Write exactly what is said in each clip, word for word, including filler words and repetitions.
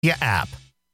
app.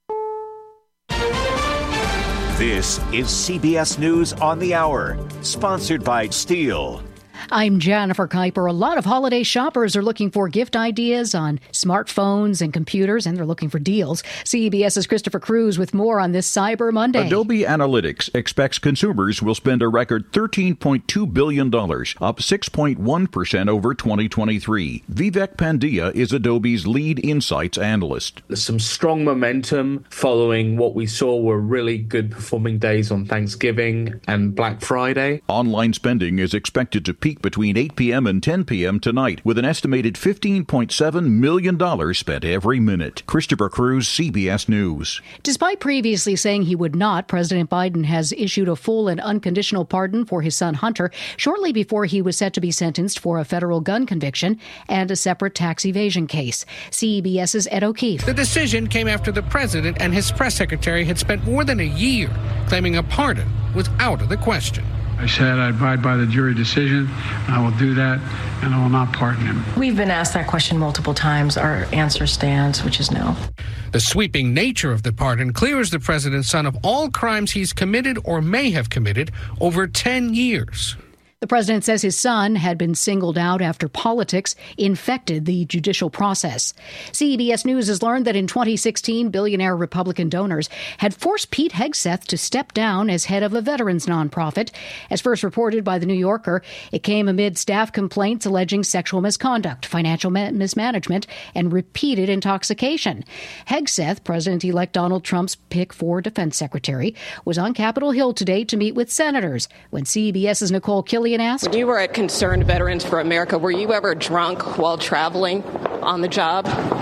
This is C B S News on the Hour, sponsored by Steel. I'm Jennifer Kuiper. A lot of holiday shoppers are looking for gift ideas on smartphones and computers, and they're looking for deals. CBS's Christopher Cruz with more on this Cyber Monday. Adobe Analytics expects consumers will spend a record thirteen point two billion dollars, up six point one percent over twenty twenty-three. Vivek Pandya is Adobe's lead insights analyst. There's some strong momentum following what we saw were really good performing days on Thanksgiving and Black Friday. Online spending is expected to peak between eight p.m. and ten p.m. tonight, with an estimated fifteen point seven million dollars spent every minute. Christopher Cruz, C B S News. Despite previously saying he would not, President Biden has issued a full and unconditional pardon for his son Hunter shortly before he was set to be sentenced for a federal gun conviction and a separate tax evasion case. CBS's Ed O'Keefe. The decision came after the president and his press secretary had spent more than a year claiming a pardon was out of the question. I said I abide by the jury decision, and I will do that, and I will not pardon him. We've been asked that question multiple times. Our answer stands, which is no. The sweeping nature of the pardon clears the president's son of all crimes he's committed or may have committed over ten years. The president says his son had been singled out after politics infected the judicial process. C B S News has learned that in twenty sixteen, billionaire Republican donors had forced Pete Hegseth to step down as head of a veterans nonprofit. As first reported by The New Yorker, it came amid staff complaints alleging sexual misconduct, financial mismanagement, and repeated intoxication. Hegseth, President-elect Donald Trump's pick for defense secretary, was on Capitol Hill today to meet with senators. When CBS's Nicole Killian asked, when you were at Concerned Veterans for America, were you ever drunk while traveling on the job?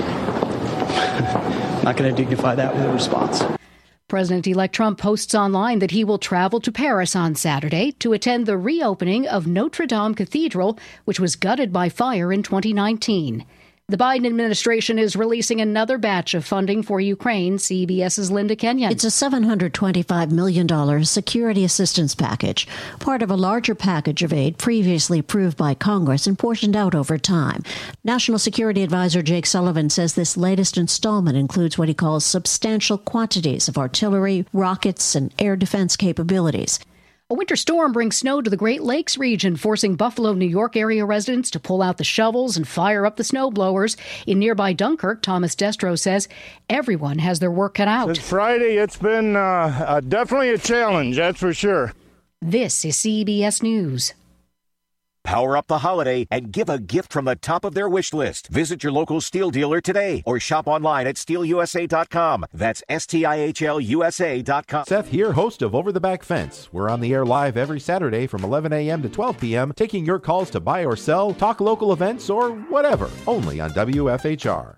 Not going to dignify that with a response. President-elect Trump posts online that he will travel to Paris on Saturday to attend the reopening of Notre Dame Cathedral, which was gutted by fire in twenty nineteen. The Biden administration is releasing another batch of funding for Ukraine, CBS's Linda Kenyon. It's a seven hundred twenty-five million dollars security assistance package, part of a larger package of aid previously approved by Congress and portioned out over time. National Security Advisor Jake Sullivan says this latest installment includes what he calls substantial quantities of artillery, rockets, and air defense capabilities. A winter storm brings snow to the Great Lakes region, forcing Buffalo, New York area residents to pull out the shovels and fire up the snow blowers. In nearby Dunkirk, Thomas Destro says everyone has their work cut out. Since Friday, it's been uh, uh, definitely a challenge, that's for sure. This is C B S News. Power up the holiday and give a gift from the top of their wish list. Visit your local Steel dealer today or shop online at steel u s a dot com. That's S T I H L U S A dot com. Seth here, host of Over the Back Fence. We're on the air live every Saturday from eleven a.m. to twelve p.m., taking your calls to buy or sell, talk local events, or whatever, only on W F H R.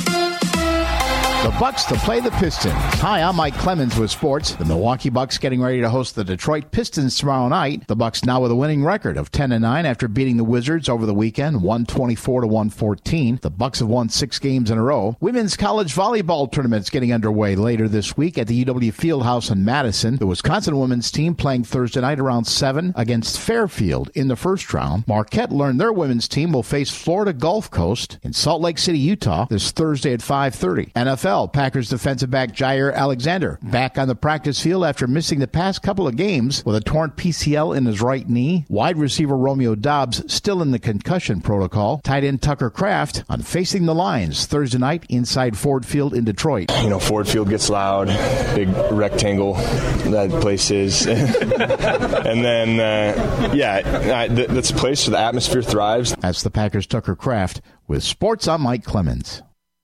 The Bucks to play the Pistons. Hi, I'm Mike Clemens with sports. The Milwaukee Bucks getting ready to host the Detroit Pistons tomorrow night. The Bucks now with a winning record of ten and nine after beating the Wizards over the weekend, one twenty-four to one fourteen. The Bucks have won six games in a row. Women's college volleyball tournaments getting underway later this week at the U W Fieldhouse in Madison. The Wisconsin women's team playing Thursday night around seven against Fairfield in the first round. Marquette learned their women's team will face Florida Gulf Coast in Salt Lake City, Utah this Thursday at five thirty. N F L Packers defensive back Jair Alexander back on the practice field after missing the past couple of games with a torn P C L in his right knee. Wide receiver Romeo Doubs still in the concussion protocol. Tight end Tucker Kraft on Facing the Lions Thursday night inside Ford Field in Detroit. You know, Ford Field gets loud, big rectangle that place is. And then, uh, yeah, that's a place where the atmosphere thrives. That's the Packers' Tucker Kraft with sports. I'm Mike Clemens.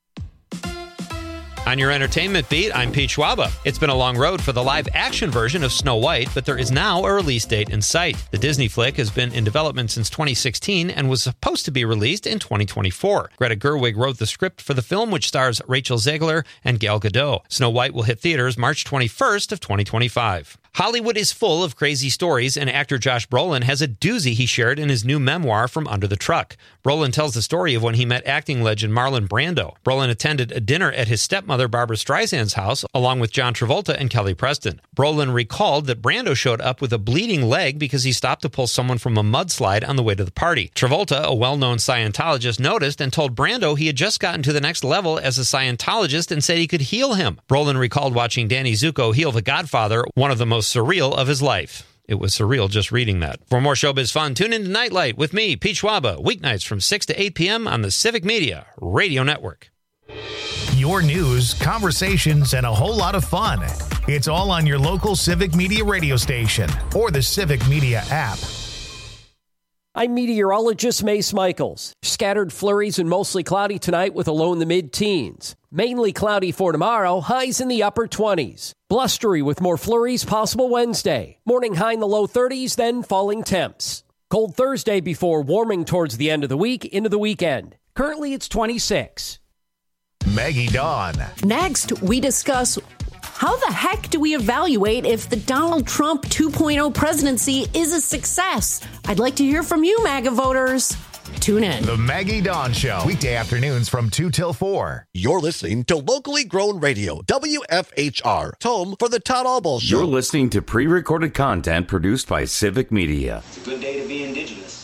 On your entertainment beat, I'm Pete Schwaba. It's been a long road for the live-action version of Snow White, but there is now a release date in sight. The Disney flick has been in development since twenty sixteen and was supposed to be released in twenty twenty-four. Greta Gerwig wrote the script for the film, which stars Rachel Zegler and Gal Gadot. Snow White will hit theaters March twenty-first of twenty twenty-five. Hollywood is full of crazy stories, and actor Josh Brolin has a doozy he shared in his new memoir, From Under the Truck. Brolin tells the story of when he met acting legend Marlon Brando. Brolin attended a dinner at his stepmother Barbara Streisand's house, along with John Travolta and Kelly Preston. Brolin recalled that Brando showed up with a bleeding leg because he stopped to pull someone from a mudslide on the way to the party. Travolta, a well-known Scientologist, noticed and told Brando he had just gotten to the next level as a Scientologist and said he could heal him. Brolin recalled watching Danny Zuko heal the Godfather, one of the most surreal of his life. It was surreal just reading that. For more showbiz fun, tune in to Nightlight with me, Pete Schwaba, weeknights from six to eight p.m. on the Civic Media Radio Network. Your news, conversations, and a whole lot of fun. It's all on your local Civic Media radio station or the Civic Media app. I'm meteorologist Mace Michaels. Scattered flurries and mostly cloudy tonight with a low in the mid-teens. Mainly cloudy for tomorrow, highs in the upper twenties. Blustery with more flurries possible Wednesday. Morning high in the low thirties, then falling temps. Cold Thursday before warming towards the end of the week into the weekend. Currently it's twenty-six. Maggie Dawn. Next, we discuss how the heck do we evaluate if the Donald Trump two point oh presidency is a success? I'd like to hear from you, MAGA voters. Tune in. The Maggie Dawn Show. Weekday afternoons from two till four. You're listening to locally grown radio, W F H R, home for the Todd Albaugh Show. You're listening to pre-recorded content produced by Civic Media. It's a good day to be indigenous.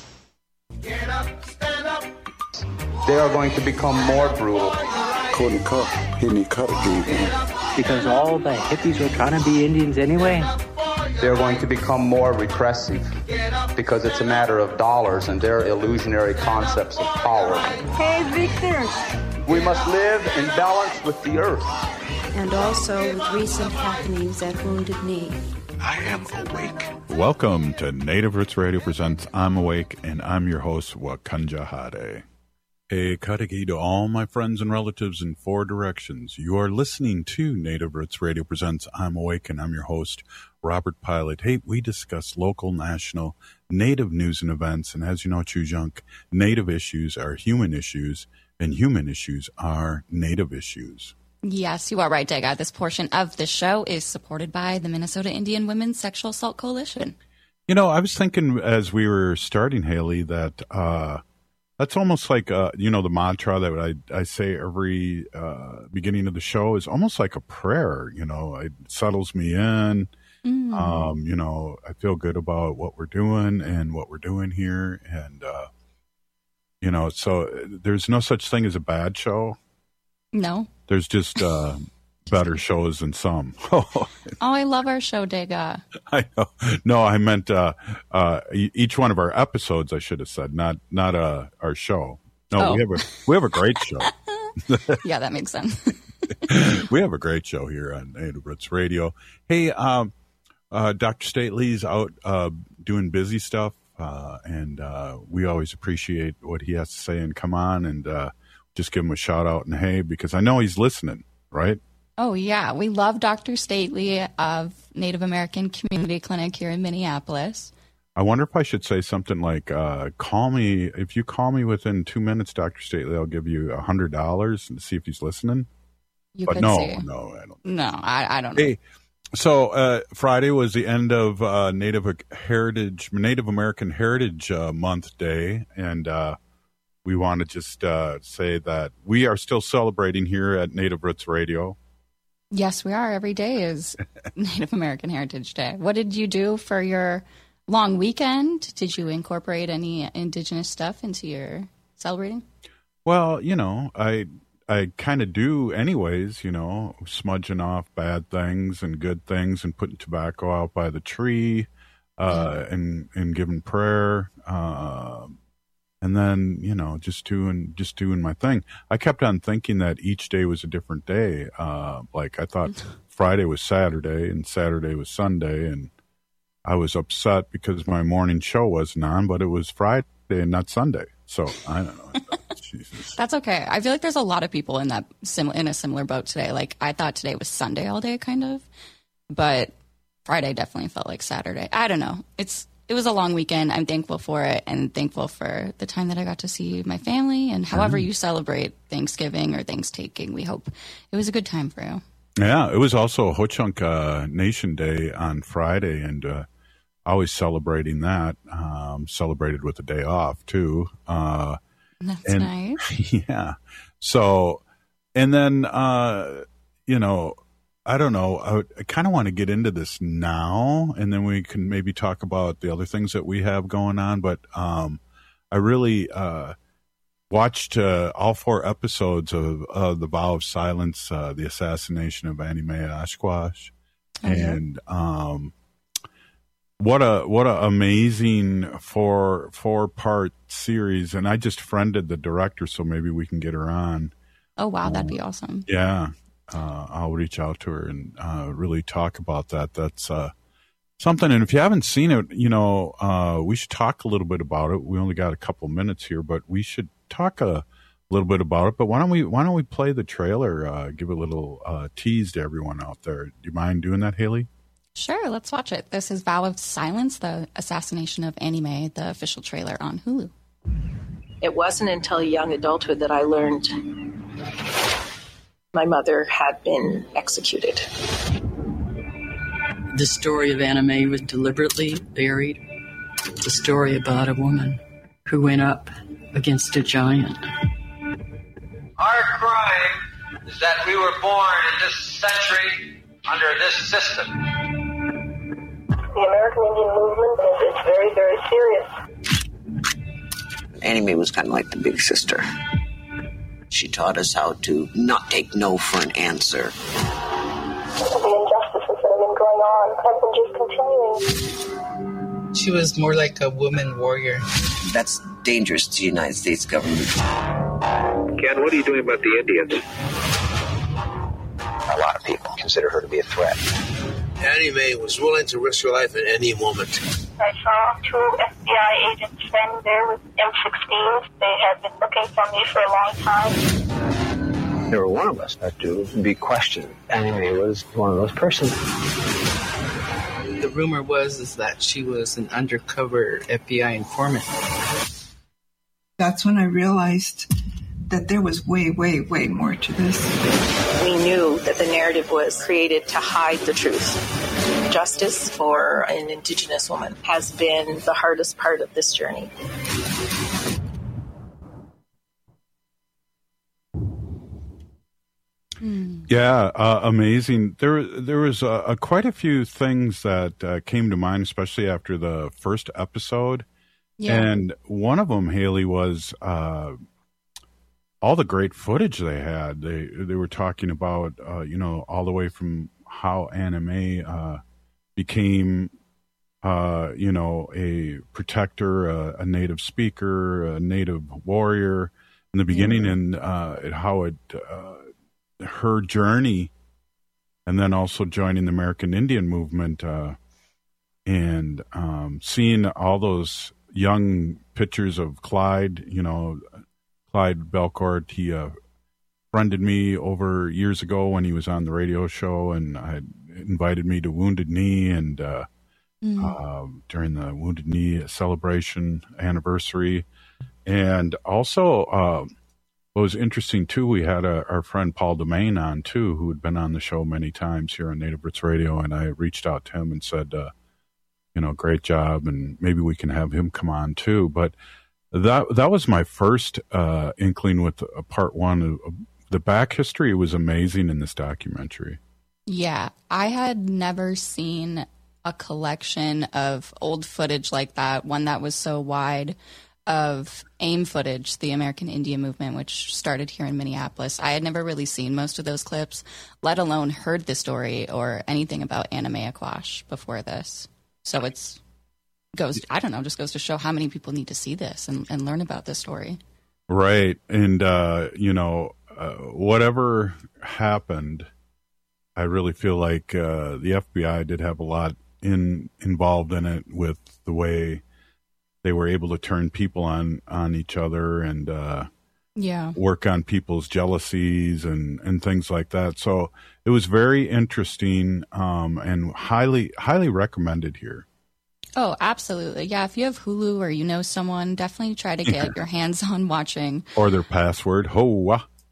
Get up, stand up. They are going to become more brutal. Couldn't cut. He didn't cut again. Because all the hippies were trying to be Indians anyway. They're going to become more repressive because it's a matter of dollars and their illusionary concepts of power. Hey, Victor. We must live in balance with the earth. And also with recent happenings at Wounded Knee. I am awake. Welcome to Native Roots Radio presents I'm Awake, and I'm your host, Wakanja Hade. Hey, Kadagi to all my friends and relatives in four directions. You are listening to Native Roots Radio presents I'm Awake, and I'm your host, Robert Pilot. Hey, we discuss local, national, Native news and events, and as you know, Chujunk, Native issues are human issues, and human issues are Native issues. Yes, you are right, Dega. This portion of the show is supported by the Minnesota Indian Women's Sexual Assault Coalition. You know, I was thinking as we were starting, Haley, that uh, that's almost like, uh, you know, the mantra that I, I say every uh, beginning of the show is almost like a prayer. You know, it settles me in. Mm. Um, you know, I feel good about what we're doing and what we're doing here. And, uh, you know, so there's no such thing as a bad show. No. There's just uh, better shows than some. Oh, I love our show, Dega. I know. No, I meant uh, uh, each one of our episodes, I should have said, not not uh, our show. No, oh. we have a we have a great show. Yeah, that makes sense. We have a great show here on Native Roots Radio. Hey, um, uh, Doctor Stately's out uh, doing busy stuff, uh, and uh, we always appreciate what he has to say and come on and uh, just give him a shout out and hey, because I know he's listening, right? Oh, yeah. We love Doctor Stately of Native American Community Clinic here in Minneapolis. I wonder if I should say something like, uh, call me, if you call me within two minutes, Doctor Stately, I'll give you one hundred dollars and see if he's listening. You but could no, see. no, I don't. No, I, I don't know. Hey, so uh, Friday was the end of uh, Native Heritage, Native American Heritage uh, Month Day, and uh, we want to just uh, say that we are still celebrating here at Native Roots Radio. Yes, we are. Every day is Native American Heritage Day. What did you do for your long weekend? Did you incorporate any Indigenous stuff into your celebrating? Well, you know, I I kind of do anyways, you know, smudging off bad things and good things and putting tobacco out by the tree uh, yeah. and, and giving prayer. Uh, and then, you know, just doing just doing my thing. I kept on thinking that each day was a different day. Uh, like I thought Friday was Saturday and Saturday was Sunday, and I was upset because my morning show wasn't on, but it was Friday and not Sunday. So I don't know. Jesus. That's okay. I feel like there's a lot of people in that sim- in a similar boat today. Like I thought today was Sunday all day, kind of, but Friday definitely felt like Saturday. I don't know. It's it was a long weekend. I'm thankful for it and thankful for the time that I got to see my family. And however mm. you celebrate Thanksgiving or Thanksgiving, we hope it was a good time for you. Yeah, it was also Ho Chunk uh, Nation Day on Friday, and uh, always celebrating that. Um, celebrated with a day off, too. Uh, That's and, nice. Yeah. So, and then, uh, you know, I don't know. I, I kind of want to get into this now, and then we can maybe talk about the other things that we have going on. But um, I really uh, watched uh, all four episodes of uh, The Vow of Silence, uh, the assassination of Annie Mae Oshkosh. Oh, and yeah. um, what a what a amazing four four part series. And I just friended the director, so maybe we can get her on. Oh, wow. That'd be awesome. Yeah. Uh, I'll reach out to her and uh, really talk about that. That's uh, something. And if you haven't seen it, you know, uh, we should talk a little bit about it. We only got a couple minutes here, but we should talk a little bit about it. But why don't we why don't we play the trailer? Uh, give a little uh, tease to everyone out there. Do you mind doing that, Haley? Sure. Let's watch it. This is Vow of Silence, the assassination of Annie Mae, the official trailer on Hulu. It wasn't until young adulthood that I learned my mother had been executed. The story of Annie Mae was deliberately buried. It's a story about a woman who went up against a giant. Our crime is that we were born in this century under this system. The American Indian movement is very, very serious. Annie Mae was kind of like the big sister. She taught us how to not take no for an answer. The injustices that have been going on have been just continuing. She was more like a woman warrior. That's dangerous to the United States government. Ken, what are you doing about the Indians? A lot of people consider her to be a threat. Annie Mae was willing to risk her life at any moment. I saw two F B I agents standing there with M sixteens. They had been looking for me for a long time. There were one of us had to be questioned. Annie Mae was one of those persons. The rumor was is that she was an undercover F B I informant. That's when I realized that there was way, way, way more to this. We knew that the narrative was created to hide the truth. Justice for an Indigenous woman has been the hardest part of this journey. Yeah, uh, amazing. There, there was uh, uh, quite a few things that uh, came to mind, especially after the first episode. Yeah. And one of them, Haley, was uh, all the great footage they had. They they were talking about, uh, you know, all the way from how Annie Mae uh, became, uh, you know, a protector, a, a native speaker, a native warrior in the beginning, yeah. and uh, how it. Uh, her journey, and then also joining the American Indian movement, uh, and um, seeing all those young pictures of Clyde, you know, Clyde Belcourt. He uh, friended me over years ago when he was on the radio show, and I invited me to Wounded Knee, and uh, mm. uh, during the Wounded Knee celebration anniversary, and also. Uh, What was interesting, too, we had a, our friend Paul Domain on, too, who had been on the show many times here on Native Roots Radio, and I reached out to him and said, uh, you know, great job, and maybe we can have him come on, too. But that that was my first uh, inkling with uh, part one. Uh, the back history was amazing in this documentary. Yeah, I had never seen a collection of old footage like that, one that was so wide, of AIM footage, the American Indian movement, which started here in Minneapolis. I had never really seen most of those clips, let alone heard the story or anything about Annie Mae Oshkosh before this. So it's goes, I don't know, just goes to show how many people need to see this and, and learn about this story. Right. And, uh, you know, uh, whatever happened, I really feel like uh, the F B I did have a lot in involved in it with the way they were able to turn people on, on each other and uh, yeah. work on people's jealousies and, and things like that. So it was very interesting um, and highly highly recommended here. Oh, absolutely. Yeah, if you have Hulu or you know someone, definitely try to get your hands on watching. Or their password, H O A.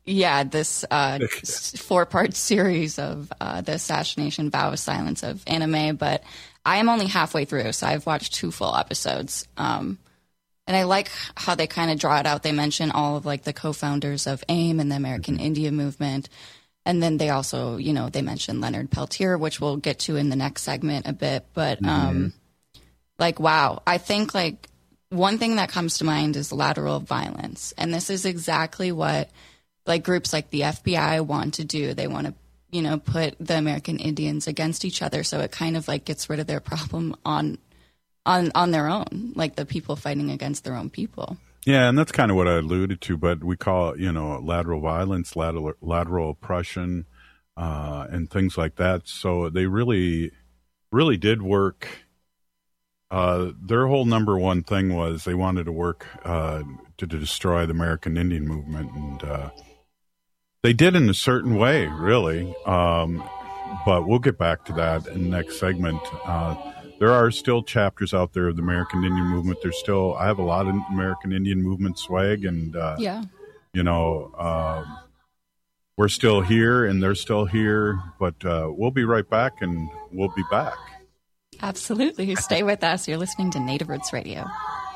Yeah, this uh, four-part series of uh, the Assassination Vow of Silence of anime, but I am only halfway through, so I've watched two full episodes. Um, and I like how they kind of draw it out. They mention all of like the co-founders of AIM and the American Indian Movement. And then they also, you know, they mention Leonard Peltier, which we'll get to in the next segment a bit. But um, mm-hmm. like, wow, I think like one thing that comes to mind is lateral violence. And this is exactly what like groups like the F B I want to do. They want to, you know, put the American Indians against each other. So it kind of like gets rid of their problem on, on, on their own, like the people fighting against their own people. Yeah. And that's kind of what I alluded to, but we call it, you know, lateral violence, lateral, lateral oppression, uh, and things like that. So they really, really did work. Uh, their whole number one thing was they wanted to work, uh, to, to destroy the American Indian movement. And, uh, they did in a certain way, really, um, but we'll get back to that in the next segment. Uh, there are still chapters out there of the American Indian movement. There's still, I have a lot of American Indian movement swag, and, uh, yeah. you know, uh, we're still here and they're still here, but uh, we'll be right back, and we'll be back. Absolutely. Stay with us. You're listening to Native Roots Radio.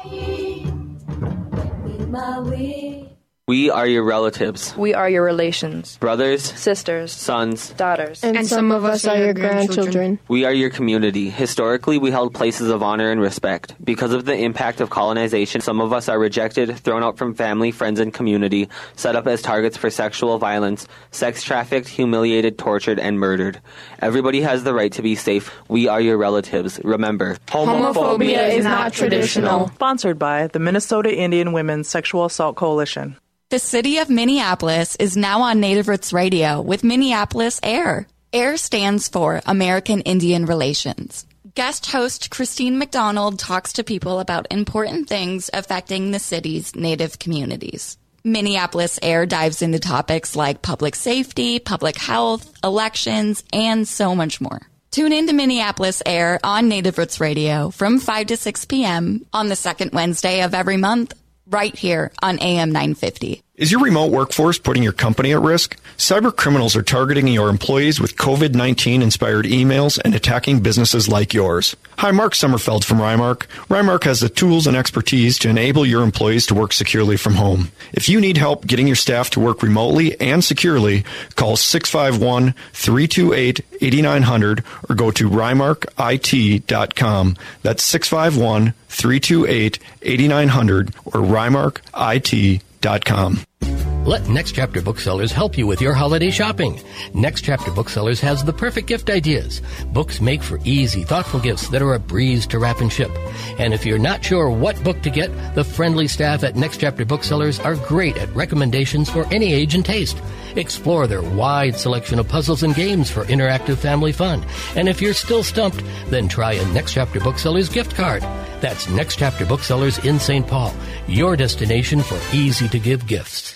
We are your relatives. We are your relations. Brothers. Sisters. Sons. Daughters. And, and some of us are your grandchildren. We are your community. Historically, we held places of honor and respect. Because of the impact of colonization, some of us are rejected, thrown out from family, friends, and community, set up as targets for sexual violence, sex trafficked, humiliated, tortured, and murdered. Everybody has the right to be safe. We are your relatives. Remember, homophobia, homophobia is not traditional. Sponsored by the Minnesota Indian Women's Sexual Assault Coalition. The city of Minneapolis is now on Native Roots Radio with Minneapolis AIR. AIR stands for American Indian Relations. Guest host Christine McDonald talks to people about important things affecting the city's Native communities. Minneapolis AIR dives into topics like public safety, public health, elections, and so much more. Tune in to Minneapolis AIR on Native Roots Radio from five to six p.m. on the second Wednesday of every month, right here on A M nine fifty. Is your remote workforce putting your company at risk? Cyber criminals are targeting your employees with COVID nineteen inspired emails and attacking businesses like yours. Hi, Mark Sommerfeld from Rymark. Rymark has the tools and expertise to enable your employees to work securely from home. If you need help getting your staff to work remotely and securely, call six five one, three two eight, eight nine zero zero or go to rymark I T dot com. That's six five one, three two eight, eight nine zero zero or rymark I T dot com. Let Next Chapter Booksellers help you with your holiday shopping. Next Chapter Booksellers has the perfect gift ideas. Books make for easy, thoughtful gifts that are a breeze to wrap and ship. And if you're not sure what book to get, the friendly staff at Next Chapter Booksellers are great at recommendations for any age and taste. Explore their wide selection of puzzles and games for interactive family fun. And if you're still stumped, then try a Next Chapter Booksellers gift card. That's Next Chapter Booksellers in Saint Paul, your destination for easy-to-give gifts.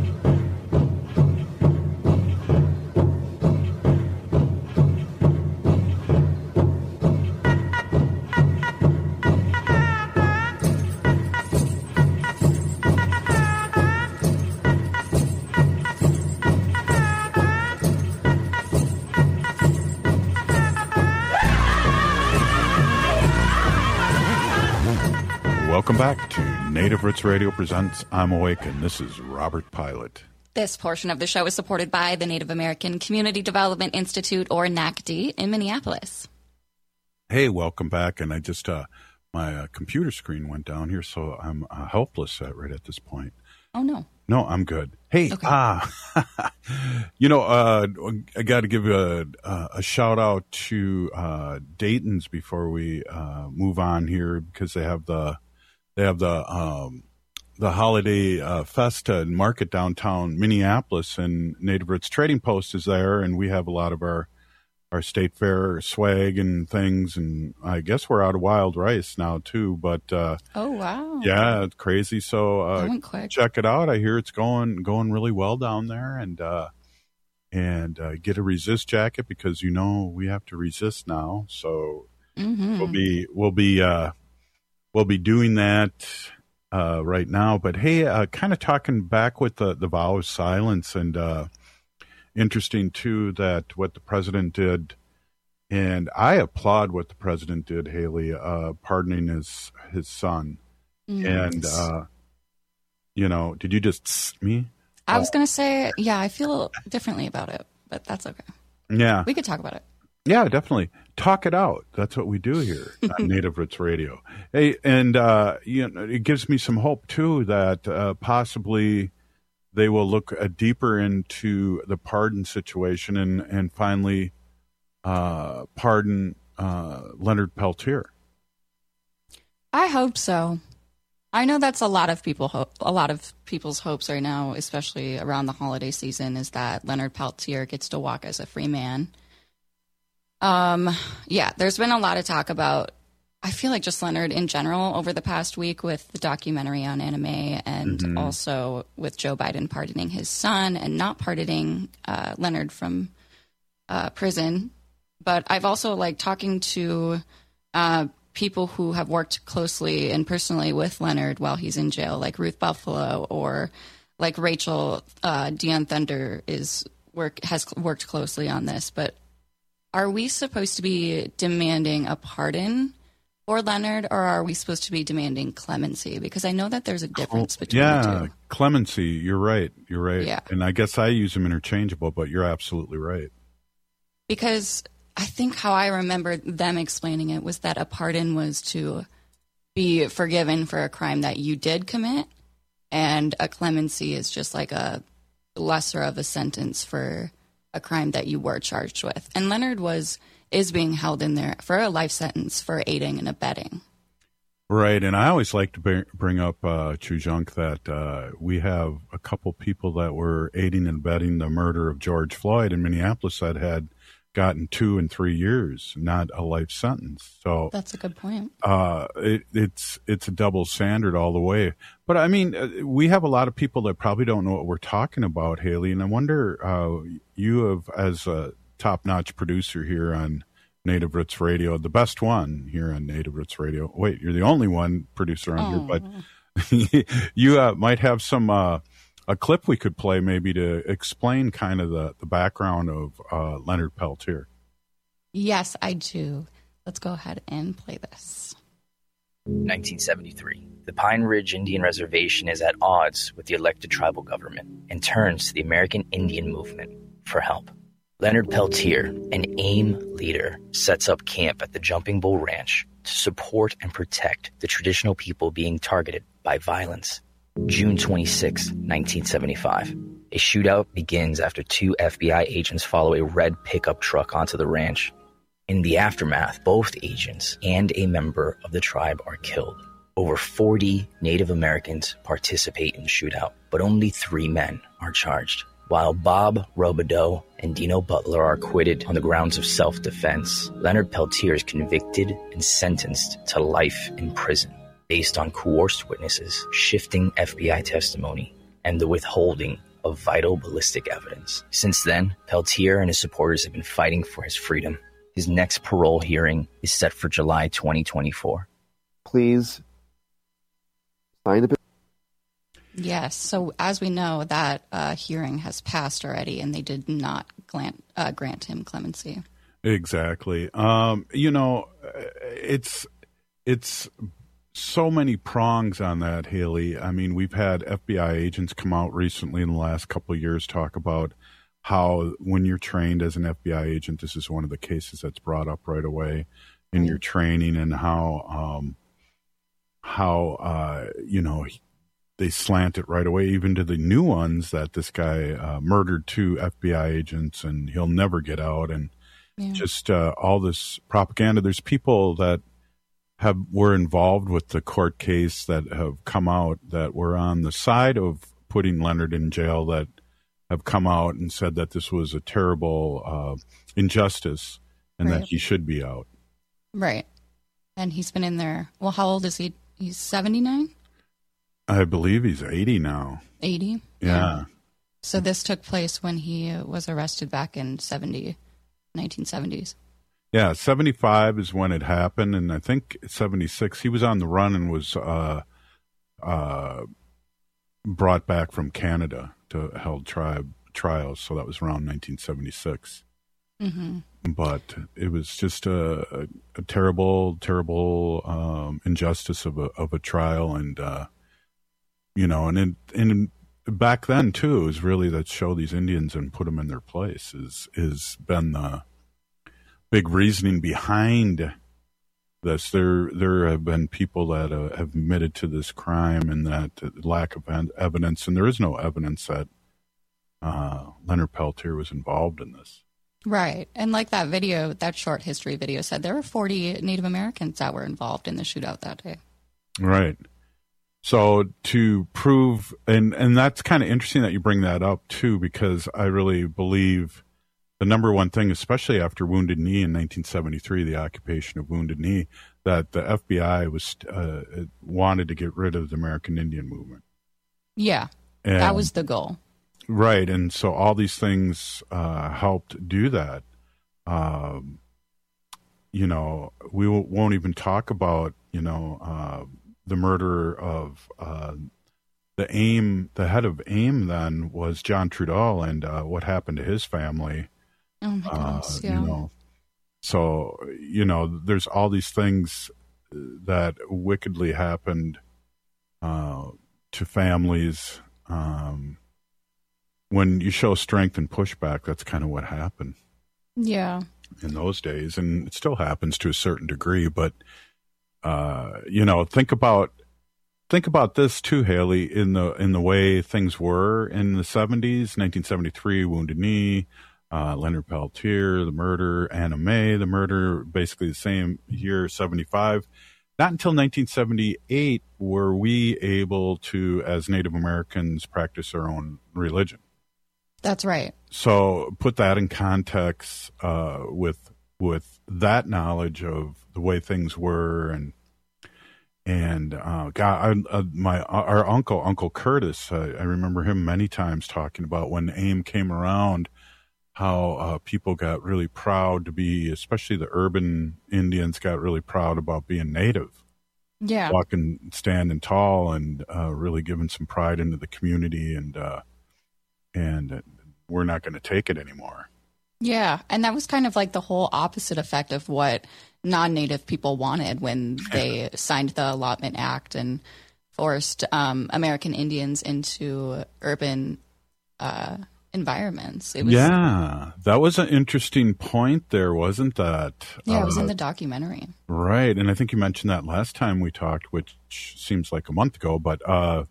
Welcome back to Native Roots Radio presents I'm Awake, and this is Robert Pilot. This portion of the show is supported by the Native American Community Development Institute, or N A C D, in Minneapolis. Hey, welcome back. And I just, uh, my uh, computer screen went down here, so I'm uh, helpless at, right at this point. Oh, no. No, I'm good. Hey, okay. ah, you know, uh, I got to give a, a shout out to uh, Dayton's before we uh, move on here, because they have the they have the um, the holiday uh, festa and market downtown Minneapolis, and Native Roots Trading Post is there, and we have a lot of our our state fair swag and things, and I guess we're out of wild rice now too. But uh, oh wow, yeah, it's crazy. So uh, that went quick. Check it out. I hear it's going going really well down there, and uh, and uh, get a resist jacket, because you know we have to resist now. So mm-hmm. we'll be we'll be uh, we'll be doing that uh, right now. But hey, uh, kind of talking back with the, the vow of silence, and uh, interesting too that what the president did, and I applaud what the president did, Haley, uh, pardoning his his son. Mm. And uh, you know, did you just tss me? I was going to say, yeah, I feel differently about it, but that's okay. Yeah, we could talk about it. Yeah, definitely. Talk it out. That's what we do here on Native Roots Radio. Hey, and uh, you know, it gives me some hope too that uh, possibly they will look uh, deeper into the pardon situation and and finally uh, pardon uh, Leonard Peltier. I hope so. I know that's a lot of people hope, a lot of people's hopes right now, especially around the holiday season, is that Leonard Peltier gets to walk as a free man. Um, yeah, there's been a lot of talk about, I feel like just Leonard in general over the past week with the documentary on Anna Mae, and mm-hmm. also with Joe Biden pardoning his son and not pardoning uh, Leonard from uh, prison. But I've also like talking to uh, people who have worked closely and personally with Leonard while he's in jail, like Ruth Buffalo or like Rachel uh, Dion Thunder is work has worked closely on this. But are we supposed to be demanding a pardon for Leonard, or are we supposed to be demanding clemency? Because I know that there's a difference between yeah, the two. Clemency. You're right. You're right. Yeah. And I guess I use them interchangeable, but you're absolutely right. Because I think how I remember them explaining it was that a pardon was to be forgiven for a crime that you did commit, and a clemency is just like a lesser of a sentence for a crime that you were charged with. And Leonard was is being held in there for a life sentence for aiding and abetting. Right, and I always like to bring up, uh, Chujunk, that uh, we have a couple people that were aiding and abetting the murder of George Floyd in Minneapolis that had gotten two and three years, not a life sentence. So that's a good point. Uh, it, it's it's a double standard all the way. But I mean, uh, we have a lot of people that probably don't know what we're talking about, Haley. And I wonder, uh, you have, as a top-notch producer here on Native Roots Radio, the best one here on Native Roots Radio. Wait, you're the only one producer on oh. here, but you uh, might have some. Uh, A clip we could play maybe to explain kind of the, the background of uh, Leonard Peltier. Yes, I do. Let's go ahead and play this. nineteen seventy-three. The Pine Ridge Indian Reservation is at odds with the elected tribal government and turns to the American Indian movement for help. Leonard Peltier, an AIM leader, sets up camp at the Jumping Bull Ranch to support and protect the traditional people being targeted by violence. June twenty-sixth, nineteen seventy-five. A shootout begins after two F B I agents follow a red pickup truck onto the ranch. In the aftermath, both agents and a member of the tribe are killed. Over forty Native Americans participate in the shootout, but only three men are charged. While Bob Robideau and Dino Butler are acquitted on the grounds of self-defense, Leonard Peltier is convicted and sentenced to life in prison, based on coerced witnesses, shifting F B I testimony, and the withholding of vital ballistic evidence. Since then, Peltier and his supporters have been fighting for his freedom. His next parole hearing is set for July twenty twenty-four. Please sign the petition. Yes, so as we know, that uh, hearing has passed already, and they did not grant, uh, grant him clemency. Exactly. Um, you know, it's it's... so many prongs on that, Haley. I mean, we've had F B I agents come out recently in the last couple of years talk about how when you're trained as an F B I agent, this is one of the cases that's brought up right away in your training, and how, um, how uh, you know, they slant it right away, even to the new ones, that this guy uh, murdered two F B I agents and he'll never get out, and yeah. just uh, all this propaganda. There's people that have were involved with the court case that have come out that were on the side of putting Leonard in jail, that have come out and said that this was a terrible uh, injustice and right. that he should be out. Right. And he's been in there. Well, how old is he? He's seventy-nine? I believe he's eighty now. eighty? Yeah. yeah. So this took place when he was arrested back in seventy, nineteen seventies. Yeah, seventy-five is when it happened, and I think seventy-six, he was on the run and was uh, uh, brought back from Canada to held tribe trials. So that was around nineteen seventy-six. Mm-hmm. But it was just a, a, a terrible, terrible um, injustice of a of a trial, and uh, you know, and in, and back then too, it was really that show these Indians and put them in their place is is been the big reasoning behind this. There there have been people that uh, have admitted to this crime and that uh, lack of evidence, and there is no evidence that uh, Leonard Peltier was involved in this. Right. And like that video, that short history video said, there were forty Native Americans that were involved in the shootout that day. Right. So to prove, and, and that's kind of interesting that you bring that up too, because I really believe the number one thing, especially after Wounded Knee in nineteen seventy-three, the occupation of Wounded Knee, that the F B I was uh, wanted to get rid of the American Indian movement. Yeah. And, that was the goal. Right, and so all these things uh, helped do that. Um, you know, we w- won't even talk about, you know, uh, the murder of uh, the AIM, the head of AIM then was John Trudeau, and uh, what happened to his family. Oh, my goodness, uh, yeah. You know, so, you know, there's all these things that wickedly happened uh, to families. Um When you show strength and pushback, that's kind of what happened. Yeah. In those days, and it still happens to a certain degree. But uh, you know, think about think about this too, Haley. In the in the way things were in the seventies, nineteen seventy-three, Wounded Knee, uh, Leonard Peltier, the murder, Anna May, the murder, basically the same year, seventy-five. Not until nineteen seventy-eight were we able to, as Native Americans, practice our own religion. That's right. So put that in context uh, with with that knowledge of the way things were, and and uh, God, I, uh, my our uncle Uncle Curtis, uh, I remember him many times talking about when AIM came around, how uh, people got really proud to be, especially the urban Indians, got really proud about being Native. Yeah, walking, standing tall, and uh, really giving some pride into the community, and. Uh, and we're not going to take it anymore. Yeah, and that was kind of like the whole opposite effect of what non-Native people wanted when they signed the Allotment Act and forced um, American Indians into urban uh, environments. It was, yeah, that was an interesting point there, wasn't that? Yeah, it was uh, in the documentary. Right, and I think you mentioned that last time we talked, which seems like a month ago, but... Uh,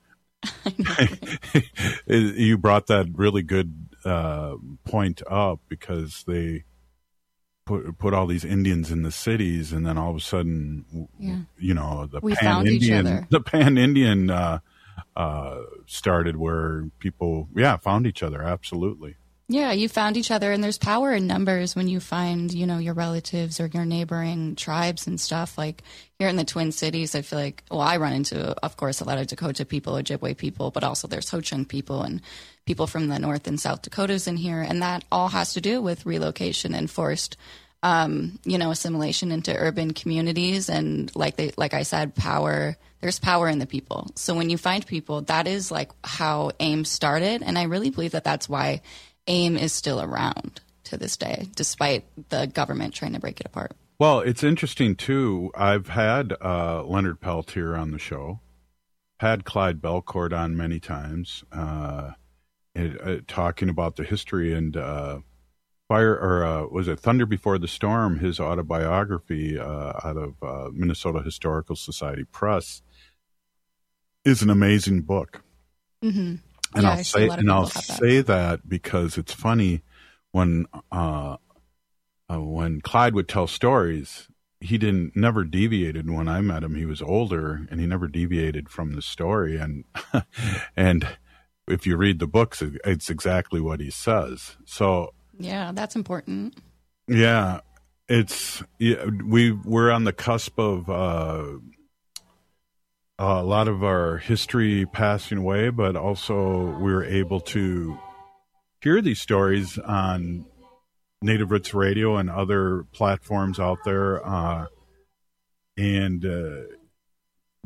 you brought that really good uh, point up, because they put put all these Indians in the cities, and then all of a sudden, yeah. you know, the we pan Indian, the pan Indian uh, uh, started, where people, yeah, found each other. Absolutely. Yeah, you found each other, and there's power in numbers when you find, you know, your relatives or your neighboring tribes and stuff. Like here in the Twin Cities, I feel like, well, I run into, of course, a lot of Dakota people, Ojibwe people, but also there's Ho-Chunk people and people from the North and South Dakotas in here. And that all has to do with relocation and forced, um, you know, assimilation into urban communities. And like they, like I said, power, there's power in the people. So when you find people, that is like how AIM started. And I really believe that that's why AIM is still around to this day, despite the government trying to break it apart. Well, it's interesting, too. I've had uh, Leonard Peltier on the show, had Clyde Belcourt on many times, uh, it, uh, talking about the history and uh, Fire, or uh, was it Thunder Before the Storm, his autobiography uh, out of uh, Minnesota Historical Society Press, is an amazing book. Mm-hmm. And yeah, I'll say and I'll say that because it's funny when uh, uh, when Clyde would tell stories, he didn't never deviated. When I met him, he was older, and he never deviated from the story. And and if you read the books, it's exactly what he says. So yeah, that's important. Yeah, it's yeah, we we're on the cusp of. Uh, Uh, a lot of our history passing away, but also we were able to hear these stories on Native Roots Radio and other platforms out there. Uh, and uh,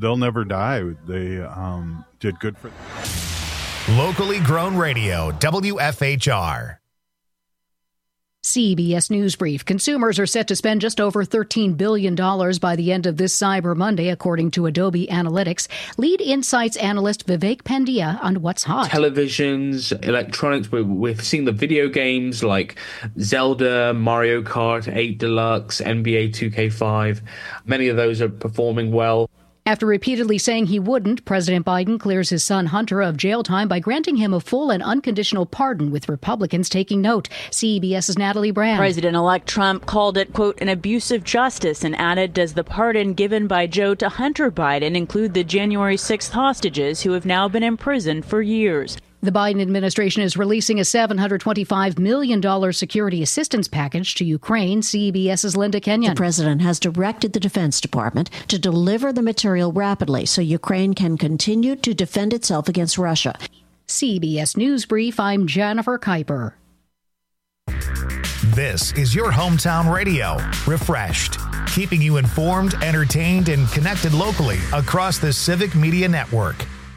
they'll never die. They um, did good for them. Locally grown radio, W F H R. C B S News Brief. Consumers are set to spend just over thirteen billion dollars by the end of this Cyber Monday, according to Adobe Analytics. Lead Insights analyst Vivek Pandya on what's hot. Televisions, electronics, we're, we're seeing the video games like Zelda, Mario Kart eight Deluxe, N B A two K five. Many of those are performing well. After repeatedly saying he wouldn't, President Biden clears his son Hunter of jail time by granting him a full and unconditional pardon, with Republicans taking note. CBS's Natalie Brand. President-elect Trump called it, quote, an abuse of justice, and added, does the pardon given by Joe to Hunter Biden include the January sixth hostages who have now been imprisoned for years? The Biden administration is releasing a seven hundred twenty-five million dollars security assistance package to Ukraine. CBS's Linda Kenyon. The president has directed the Defense Department to deliver the material rapidly so Ukraine can continue to defend itself against Russia. C B S News Brief, I'm Jennifer Kuiper. This is your hometown radio, Refreshed, keeping you informed, entertained, and connected locally across the Civic Media Network.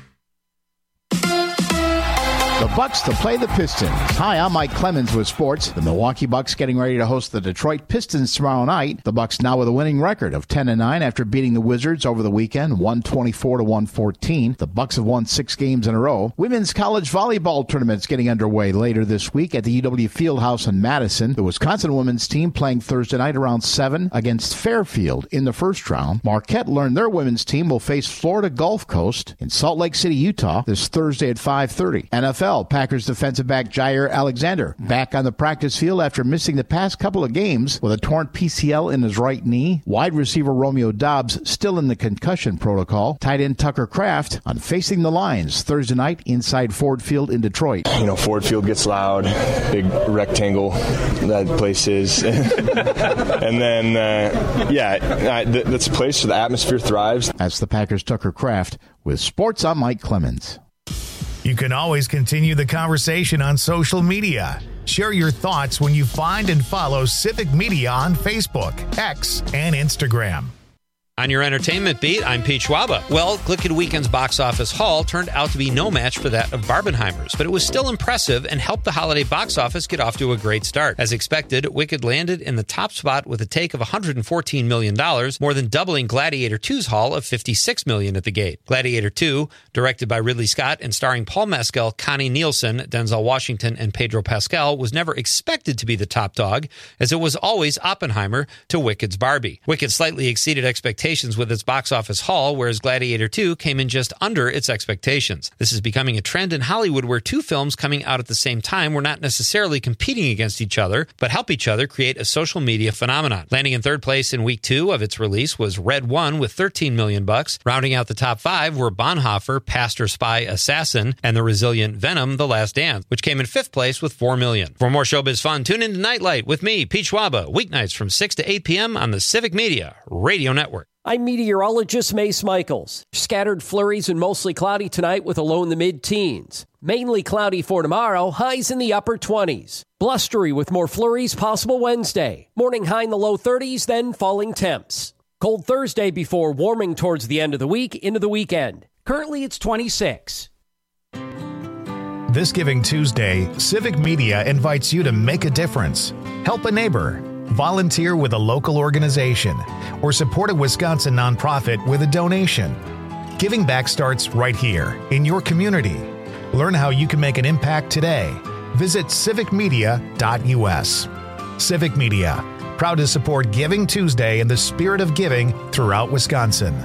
The Bucks to play the Pistons. Hi, I'm Mike Clemens with sports. The Milwaukee Bucks getting ready to host the Detroit Pistons tomorrow night. The Bucks now with a winning record of ten and nine after beating the Wizards over the weekend, one twenty-four to one fourteen. The Bucks have won six games in a row. Women's college volleyball tournaments getting underway later this week at the U W Fieldhouse in Madison. The Wisconsin women's team playing Thursday night around seven against Fairfield in the first round. Marquette learned their women's team will face Florida Gulf Coast in Salt Lake City, Utah this Thursday at five thirty. N F L, Packers defensive back Jair Alexander back on the practice field after missing the past couple of games with a torn P C L in his right knee. Wide receiver Romeo Doubs still in the concussion protocol. Tight end Tucker Kraft on Facing the Lions Thursday night inside Ford Field in Detroit. You know, Ford Field gets loud, big rectangle that place is. And then, uh, yeah, that's a place where the atmosphere thrives. That's the Packers' Tucker Kraft. With sports, I'm Mike Clemens. You can always continue the conversation on social media. Share your thoughts when you find and follow Civic Media on Facebook, X, and Instagram. On your entertainment beat, I'm Pete Schwaba. Well, Glicked Weekend's box office haul turned out to be no match for that of Barbenheimer's, but it was still impressive and helped the holiday box office get off to a great start. As expected, Wicked landed in the top spot with a take of one hundred fourteen million dollars, more than doubling Gladiator two's haul of fifty-six million dollars at the gate. Gladiator two, directed by Ridley Scott and starring Paul Mescal, Connie Nielsen, Denzel Washington, and Pedro Pascal, was never expected to be the top dog, as it was always Oppenheimer to Wicked's Barbie. Wicked slightly exceeded expectations with its box office haul, whereas Gladiator two came in just under its expectations. This is becoming a trend in Hollywood where two films coming out at the same time were not necessarily competing against each other, but help each other create a social media phenomenon. Landing in third place in week two of its release was Red One with thirteen million bucks. Rounding out the top five were Bonhoeffer, Pastor Spy Assassin, and the resilient Venom, The Last Dance, which came in fifth place with four million. For more showbiz fun, tune into Nightlight with me, Pete Schwaba, weeknights from six to eight p.m. on the Civic Media Radio Network. I'm meteorologist Mace Michaels. Scattered flurries and mostly cloudy tonight with a low in the mid-teens. Mainly cloudy for tomorrow, highs in the upper twenties. Blustery with more flurries possible Wednesday. Morning high in the low thirties, then falling temps. Cold Thursday before warming towards the end of the week into the weekend. Currently it's twenty-six. This Giving Tuesday, Civic Media invites you to make a difference. Help a neighbor. Volunteer with a local organization, or support a Wisconsin nonprofit with a donation. Giving back starts right here in your community. Learn how you can make an impact today. Visit civic media dot u s. Civic Media, proud to support Giving Tuesday in the spirit of giving throughout Wisconsin.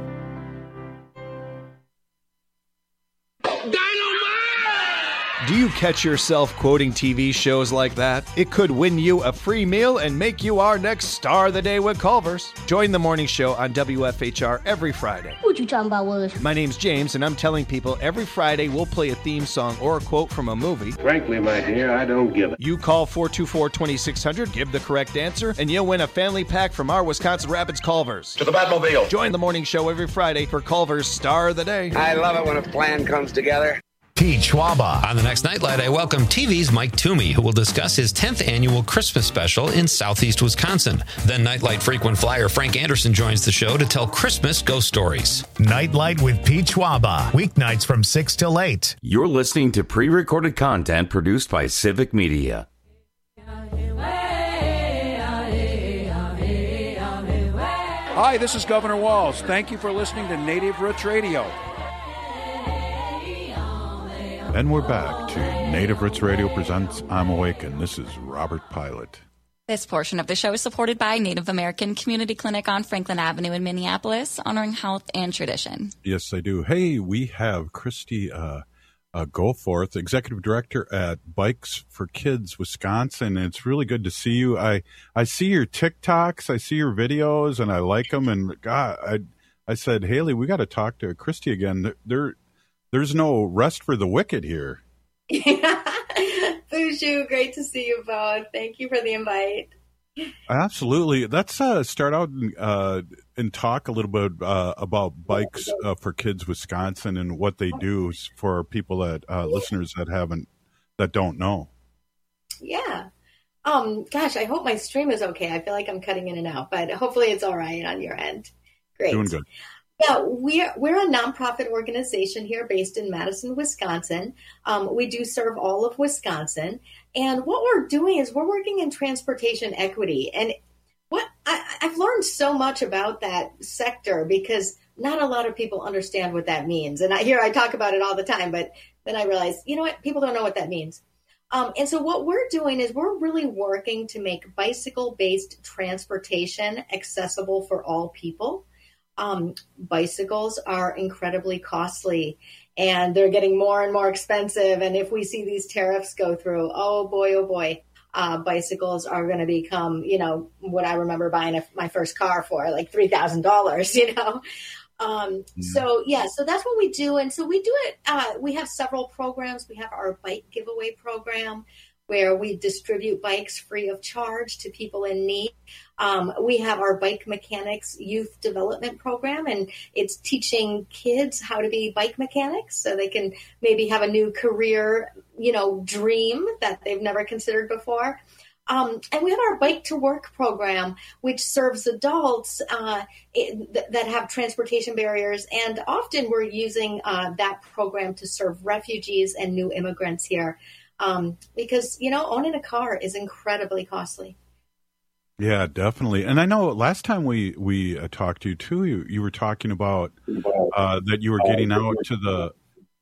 Do you catch yourself quoting T V shows like that? It could win you a free meal and make you our next star of the day with Culver's. Join the morning show on W F H R every Friday. What you talking about, Willis? My name's James, and I'm telling people every Friday we'll play a theme song or a quote from a movie. Frankly, my dear, I don't give it. You call four two four, two six zero zero, give the correct answer, and you'll win a family pack from our Wisconsin Rapids Culver's. To the Batmobile. Join the morning show every Friday for Culver's Star of the Day. I love it when a plan comes together. Pete Schwaba. On the next Nightlight, I welcome T V's Mike Toomey, who will discuss his tenth annual Christmas special in Southeast Wisconsin. Then Nightlight frequent flyer Frank Anderson joins the show to tell Christmas ghost stories. Nightlight with Pete Schwaba. Weeknights from six till eight. You're listening to pre-recorded content produced by Civic Media. Hi, this is Governor Walz. Thank you for listening to Native Roots Radio. And we're back to Native Roots Radio presents I'm Awake, and this is Robert Pilot. This portion of the show is supported by Native American Community Clinic on Franklin Avenue in Minneapolis, honoring health and tradition. Yes, I do. Hey, we have Christy uh, uh, Goforth, Executive Director at Bikes for Kids Wisconsin. It's really good to see you. I, I see your TikToks, I see your videos, and I like them. And God, I I said, Haley, we got to talk to Christy again. They're There's no rest for the wicked here. Yeah. Boozhoo, great to see you both. Thank you for the invite. Absolutely. Let's uh, start out uh, and talk a little bit uh, about Bikes uh, for Kids Wisconsin and what they do for people that uh, listeners that haven't, that don't know. Yeah. Um. Gosh, I hope my stream is okay. I feel like I'm cutting in and out, but hopefully it's all right on your end. Great. Doing good. Yeah, we're we're a nonprofit organization here based in Madison, Wisconsin. Um, we do serve all of Wisconsin, and what we're doing is we're working in transportation equity. And what I, I've learned so much about that sector because not a lot of people understand what that means. And I hear I talk about it all the time, but then I realize, you know what, people don't know what that means. Um, and so what we're doing is we're really working to make bicycle-based transportation accessible for all people. Um, bicycles are incredibly costly and they're getting more and more expensive. And if we see these tariffs go through, oh boy, oh boy, uh, bicycles are going to become, you know, what I remember buying a, my first car for, like three thousand dollars, you know? Um, yeah. So, yeah, so that's what we do. And so we do it. Uh, we have several programs. We have our bike giveaway program, where we distribute bikes free of charge to people in need. Um, we have our Bike Mechanics Youth Development Program, and it's teaching kids how to be bike mechanics so they can maybe have a new career, you know, dream that they've never considered before. Um, and we have our Bike to Work program, which serves adults uh, it, th- that have transportation barriers. And often we're using uh, that program to serve refugees and new immigrants here. Um, because, you know, owning a car is incredibly costly. Yeah, definitely. And I know last time we, we uh, talked to you, too, you, you were talking about uh, that you were getting out to the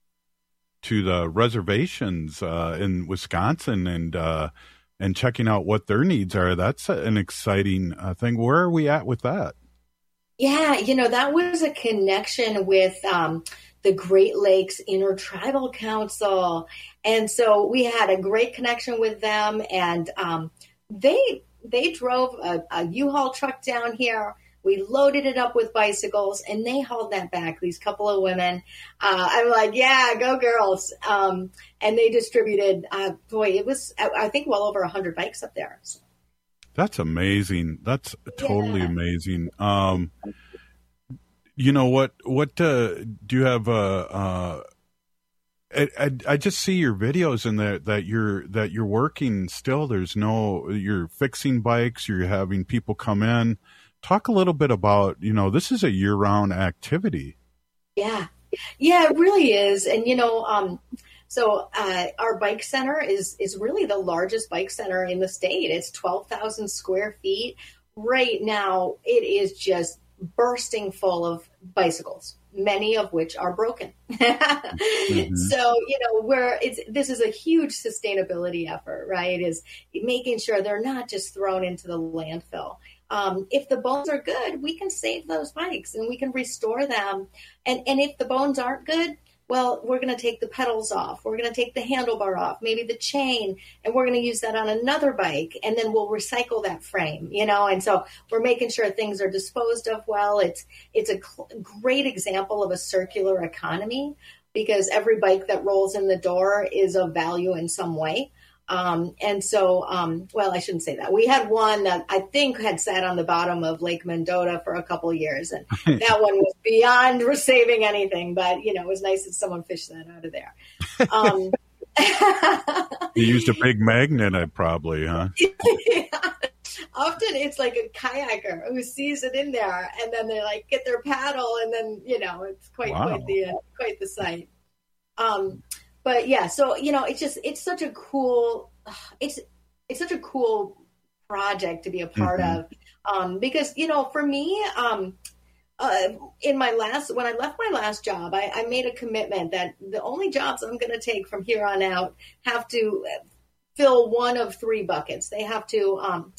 to the reservations uh, in Wisconsin and uh, and checking out what their needs are. That's an exciting uh, thing. Where are we at with that? Yeah, you know, that was a connection with um, the Great Lakes Intertribal Council. And so we had a great connection with them. And um, they they drove a, a U-Haul truck down here. We loaded it up with bicycles, and they hauled that back, these couple of women. Uh, I'm like, yeah, go girls. Um, and they distributed, uh, boy, it was, I think, well over one hundred bikes up there. So. That's amazing. That's totally yeah. amazing. Um, you know, what, what uh, do you have, uh, uh, I, I, I just see your videos in that, that you're, that you're working still. There's no, you're fixing bikes, you're having people come in. Talk a little bit about, you know, this is a year-round activity. Yeah. Yeah, it really is. And, you know, um, so uh, our bike center is is really the largest bike center in the state. It's twelve thousand square feet. Right now, it is just bursting full of bicycles, many of which are broken. mm-hmm. So, you know, where it's, this is a huge sustainability effort, right? Is making sure they're not just thrown into the landfill. Um, if the bones are good, we can save those bikes and we can restore them. And, and if the bones aren't good, well, we're going to take the pedals off. We're going to take the handlebar off, maybe the chain, and we're going to use that on another bike. And then we'll recycle that frame, you know, and so we're making sure things are disposed of well. It's, it's a cl- great example of a circular economy because every bike that rolls in the door is of value in some way. Um, and so, um, well, I shouldn't say that. We had one that I think had sat on the bottom of Lake Mendota for a couple of years, and that one was beyond saving anything. But you know, it was nice that someone fished that out of there. Um, you used a big magnet, I probably, huh? Yeah. Often it's like a kayaker who sees it in there, and then they like get their paddle, and then you know it's quite Wow. quite the uh, quite the sight. Um, but yeah, so you know, it's just it's such a cool it's it's such a cool project to be a part Mhm. of, um, because you know, for me, um, uh, in my last when I left my last job, I, I made a commitment that the only jobs I'm going to take from here on out have to fill one of three buckets. They have to um,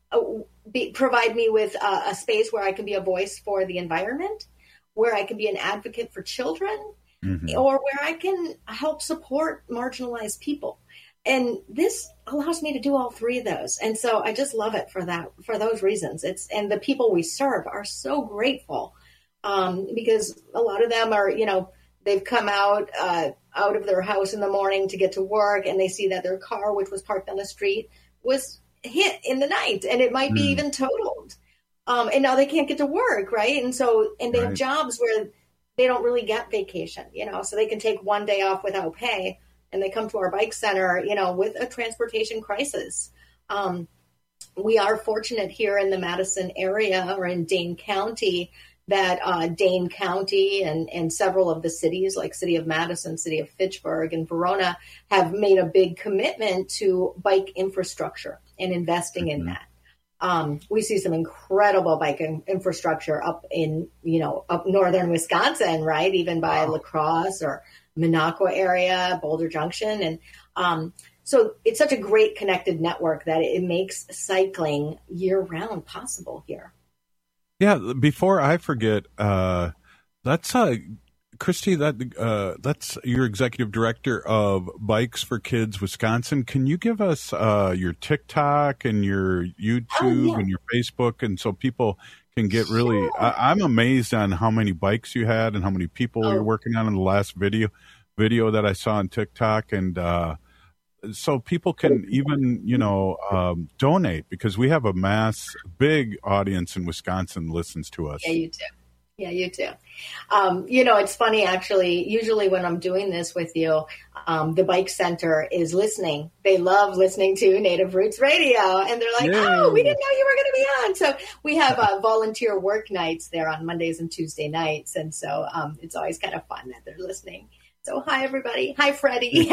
Be, provide me with a, a space where I can be a voice for the environment, where I can be an advocate for children, Mhm. or where I can help support marginalized people. And this allows me to do all three of those. And so I just love it for that, for those reasons. It's, and the people we serve are so grateful, um, because a lot of them are, you know, they've come out, uh, out of their house in the morning to get to work, and they see that their car, which was parked on the street, was hit in the night, and it might be Mm. even totaled. Um, and now they can't get to work, right? And so, and they have Right. jobs where they don't really get vacation, you know, so they can take one day off without pay, and they come to our bike center, you know, with a transportation crisis. Um, we are fortunate here in the Madison area or in Dane County that uh, Dane County and, and several of the cities like City of Madison, City of Fitchburg, and Verona have made a big commitment to bike infrastructure and investing in that. Um, we see some incredible bike in, infrastructure up in, you know, up northern Wisconsin, right? Even by La Crosse or Minocqua area, Boulder Junction. And um, so it's such a great connected network that it makes cycling year round possible here. Yeah, before I forget, uh, that's uh, Christy. That uh, that's your executive director of Bikes for Kids Wisconsin. Can you give us uh, your TikTok and your YouTube Oh, yeah. and your Facebook, and so people can get really? I, I'm amazed on how many bikes you had and how many people Oh. you're working on in the last video video that I saw on TikTok, and uh, so people can even, you know, um, donate, because we have a mass, big audience in Wisconsin listens to us. Yeah, you too. Yeah, you too. Um, you know, it's funny, actually, usually when I'm doing this with you, um, the Bike Center is listening. They love listening to Native Roots Radio. And they're like, Yay. oh, we didn't know you were going to be on. So we have uh, volunteer work nights there on Mondays and Tuesday nights. And so um, it's always kind of fun that they're listening. So hi, everybody. Hi, Freddie.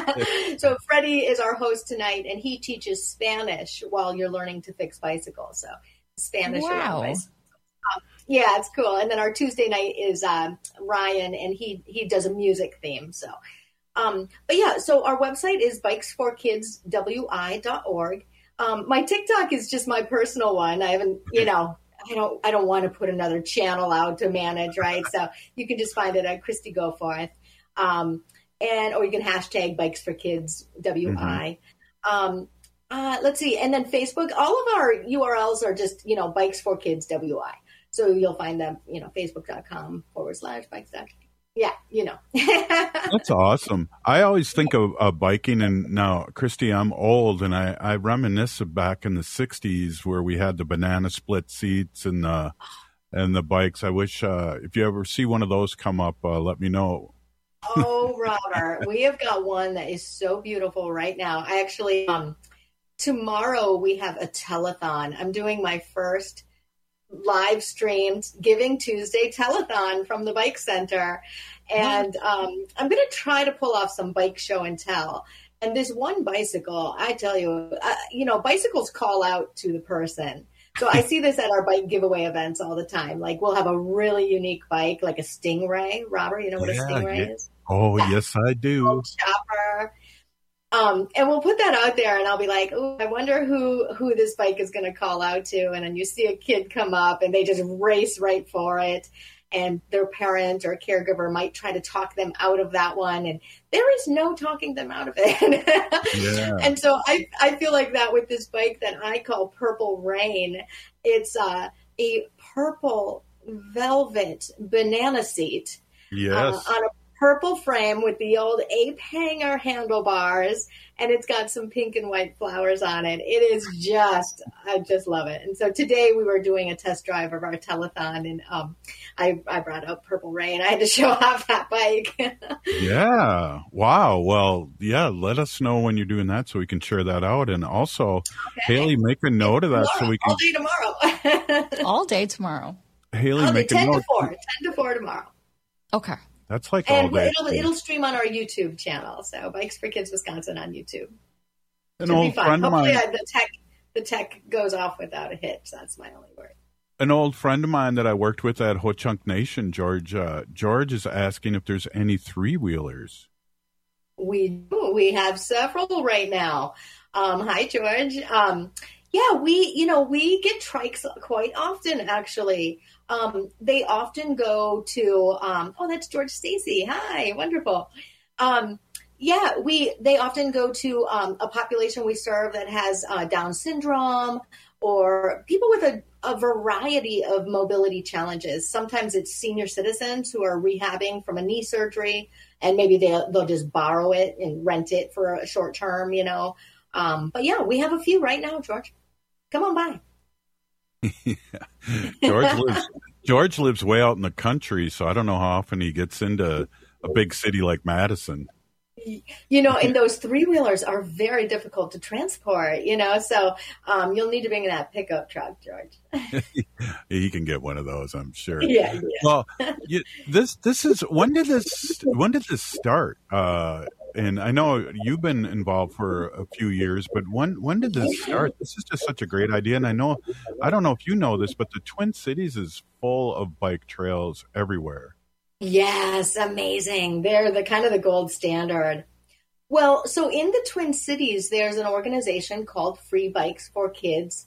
So Freddie is our host tonight, and he teaches Spanish while you're learning to fix bicycles. So Spanish around Wow. bicycles. Um, yeah, it's cool. And then our Tuesday night is um, Ryan, and he he does a music theme. So, um, but yeah, so our website is bikes for kids w i dot org. Um, my TikTok is just my personal one. I haven't, you know, I don't I don't want to put another channel out to manage, right? So you can just find it at Christy Goforth. Um, and or you can hashtag Bikes for Kids W I. Mm-hmm. Um, uh, let's see, and then Facebook. All of our U R Ls are just, you know, Bikes for Kids W I. So you'll find them, you know, facebook.com forward slash bikes. Yeah, you know. That's awesome. I always think of, of biking, and now, Christy, I'm old, and I, I reminisce of back in the sixties where we had the banana split seats and the and the bikes. I wish uh, if you ever see one of those come up, uh, let me know. Oh, Robert, we have got one that is so beautiful right now. I actually, um, tomorrow we have a telethon. I'm doing my first live streamed Giving Tuesday telethon from the Bike Center. And um, I'm going to try to pull off some bike show and tell. And this one bicycle, I tell you, uh, you know, bicycles call out to the person. So I see this at our bike giveaway events all the time. Like we'll have a really unique bike, like a Stingray. Robert, you know what Yeah, a Stingray yeah. is? Oh, yes, I do. Chopper. Um, and we'll put that out there, and I'll be like, oh, I wonder who, who this bike is going to call out to. And then you see a kid come up, and they just race right for it. And their parent or caregiver might try to talk them out of that one. And there is no talking them out of it. Yeah. And so I, I feel like that with this bike that I call Purple Rain. It's uh, a purple velvet banana seat. Yes. Uh, on a purple frame with the old ape hanger handlebars, and it's got some pink and white flowers on it. It is just, I just love it. And so today we were doing a test drive of our telethon, and um, I, I brought up Purple Ray, and I had to show off that bike. Yeah. Wow. Well, yeah, let us know when you're doing that so we can share that out. And also, okay. Haley, make a note of that tomorrow, so we can. All day tomorrow. All day tomorrow. Haley, I'll make ten a note. to four. ten to four tomorrow. Okay. That's like and all day. It'll, it'll stream on our YouTube channel. So Bikes for Kids Wisconsin on YouTube. An Should old be fun. friend of Hopefully mine. I, the tech the tech goes off without a hitch. That's my only worry. An old friend of mine that I worked with at Ho Chunk Nation, George, uh, George is asking if there's any three-wheelers. We do. We have several right now. Um, hi, George. Um, yeah, we, you know, we get trikes quite often, actually. Um, they often go to, um, oh, that's George Stacy. Hi, wonderful. Um, yeah, we, they often go to um, a population we serve that has uh, Down syndrome or people with a, a variety of mobility challenges. Sometimes it's senior citizens who are rehabbing from a knee surgery, and maybe they'll, they'll just borrow it and rent it for a short term, you know. Um, but yeah, we have a few right now, George. Come on by. Yeah. George lives George lives way out in the country, so I don't know how often he gets into a big city like Madison. You know, and those three-wheelers are very difficult to transport, you know, so um, you'll need to bring that pickup truck, George. He can get one of those, I'm sure. Yeah. yeah. Well, you, this this is when did this when did this start? Uh, and I know you've been involved for a few years, but when when did this start? This is just such a great idea, and I know I don't know if you know this, but the Twin Cities is full of bike trails everywhere. Yes, amazing. They're the kind of the gold standard. Well, so in the Twin Cities, there's an organization called Free Bikes for Kids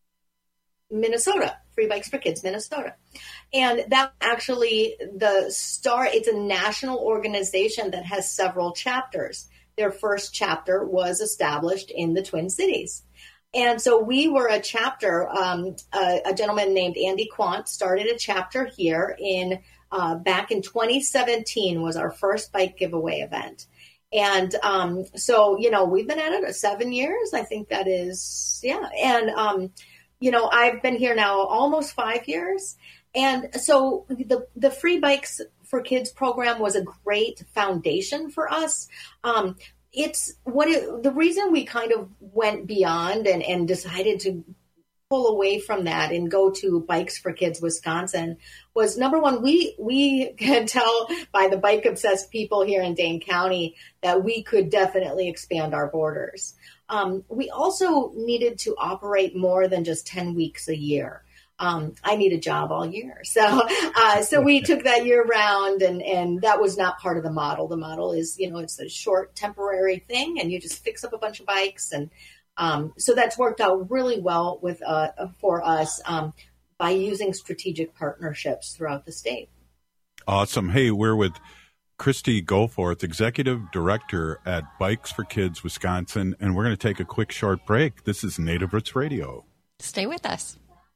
Minnesota, Free Bikes for Kids Minnesota. And that actually the star, it's a national organization that has several chapters. Their first chapter was established in the Twin Cities. And so we were a chapter, um, a, a gentleman named Andy Quant started a chapter here in Uh, back in twenty seventeen was our first bike giveaway event. And um, so, you know, we've been at it seven years. I think that is, yeah. And, um, you know, I've been here now almost five years. And so the, the Free Bikes for Kids program was a great foundation for us. Um, it's what it, the reason we kind of went beyond and, and decided to pull away from that and go to Bikes for Kids Wisconsin was, number one, we we could tell by the bike obsessed people here in Dane County that we could definitely expand our borders. Um, we also needed to operate more than just ten weeks a year. Um, I need a job all year. So uh, so we took that year round, and, and that was not part of the model. The model is, you know, it's a short temporary thing, and you just fix up a bunch of bikes. And Um, so that's worked out really well with uh, for us um, by using strategic partnerships throughout the state. Awesome. Hey, we're with Christy Goforth, Executive Director at Bikes for Kids Wisconsin, and we're going to take a quick short break. This is Native Roots Radio. Stay with us.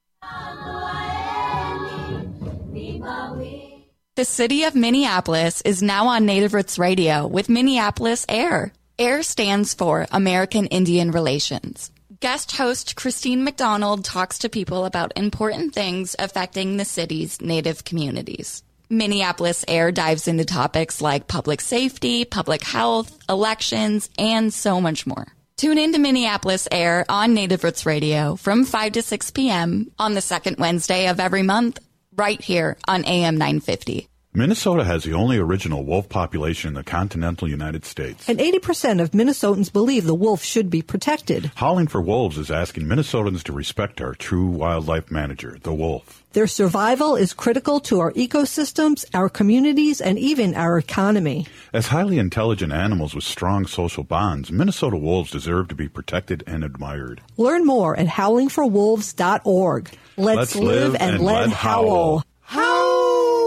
The city of Minneapolis is now on Native Roots Radio with Minneapolis Air. AIR stands for American Indian Relations. Guest host Christine McDonald talks to people about important things affecting the city's Native communities. Minneapolis Air dives into topics like public safety, public health, elections, and so much more. Tune in to Minneapolis Air on Native Roots Radio from five to six p.m. on the second Wednesday of every month, right here on A M nine fifty. Minnesota has the only original wolf population in the continental United States. And eighty percent of Minnesotans believe the wolf should be protected. Howling for Wolves is asking Minnesotans to respect our true wildlife manager, the wolf. Their survival is critical to our ecosystems, our communities, and even our economy. As highly intelligent animals with strong social bonds, Minnesota wolves deserve to be protected and admired. Learn more at howling for wolves dot org. Let's, Let's live, live and, and let let howl. Howl!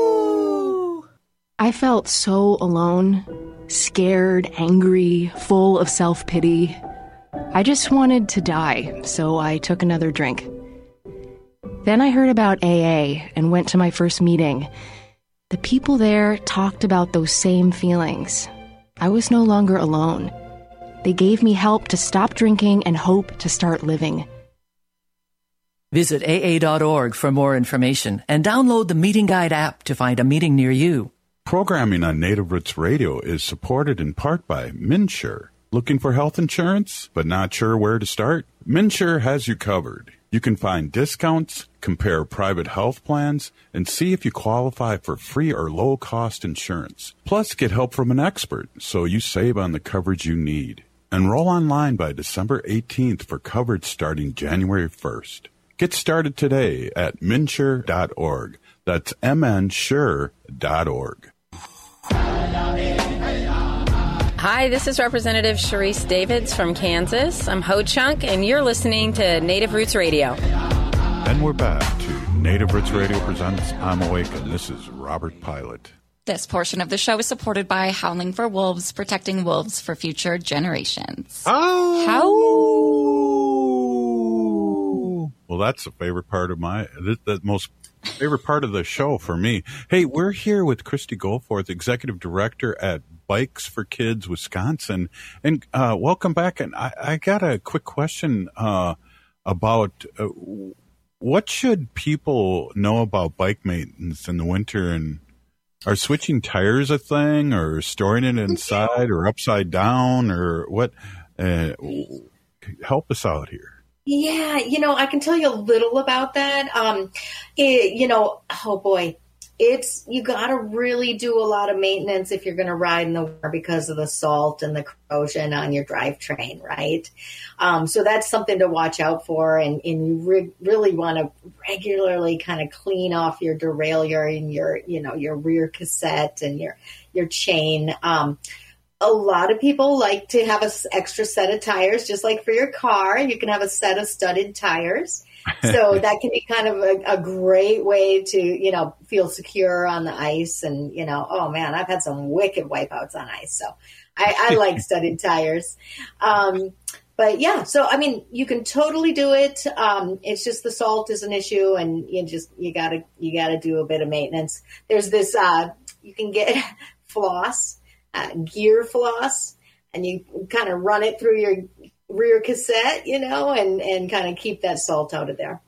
I felt so alone, scared, angry, full of self-pity. I just wanted to die, so I took another drink. Then I heard about A A and went to my first meeting. The people there talked about those same feelings. I was no longer alone. They gave me help to stop drinking and hope to start living. Visit A A dot org for more information and download the Meeting Guide app to find a meeting near you. Programming on Native Roots Radio is supported in part by MNsure. Looking for health insurance, but not sure where to start? MNsure has you covered. You can find discounts, compare private health plans, and see if you qualify for free or low-cost insurance. Plus, get help from an expert so you save on the coverage you need. Enroll online by December eighteenth for coverage starting January first. Get started today at MNsure dot org. That's M N sure dot org. Hi, this is Representative Sharice Davids from Kansas. I'm Ho Chunk, and you're listening to Native Roots Radio. And we're back to Native Roots Radio presents I'm Awake, and this is Robert Pilot. This portion of the show is supported by Howling for Wolves, protecting wolves for future generations. Oh! How? Well, that's the favorite part of my, the, the most favorite part of the show for me. Hey, we're here with Christy Goforth, Executive Director at Bikes for Kids Wisconsin, and uh, welcome back. And I, I got a quick question uh, about uh, what should people know about bike maintenance in the winter, and are switching tires a thing, or storing it inside or upside down, or what? Uh, help us out here. Yeah, you know, I can tell you a little about that. Um, it, you know, oh boy. It's, you got to really do a lot of maintenance if you're going to ride in the winter because of the salt and the corrosion on your drivetrain, right? Um, so that's something to watch out for. And, and you re- really want to regularly kind of clean off your derailleur and your, you know, your rear cassette and your, your chain. Um, a lot of people like to have an extra set of tires, just like for your car. You can have a set of studded tires. So that can be kind of a, a great way to, you know, feel secure on the ice. And, you know, oh man, I've had some wicked wipeouts on ice. So I, I like studded tires. Um, but yeah, so, I mean, you can totally do it. Um, it's just the salt is an issue, and you just, you gotta, you gotta do a bit of maintenance. There's this, uh, you can get floss, uh, gear floss, and you kind of run it through your rear cassette, you know, and, and kind of keep that salt out of there.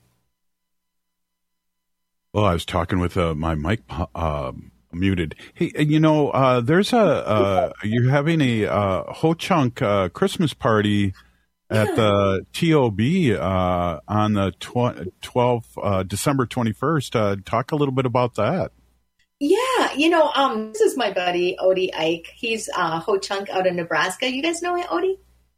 Well, I was talking with uh, my mic uh, muted. Hey, you know, uh, there's a, uh, you're having a uh, Ho Chunk uh, Christmas party at yeah. the T O B uh, on the twelfth, uh, December twenty-first. Uh, talk a little bit about that. Yeah, you know, um, this is my buddy, Odie Ike. He's uh, Ho Chunk out of Nebraska. You guys know him, Odie?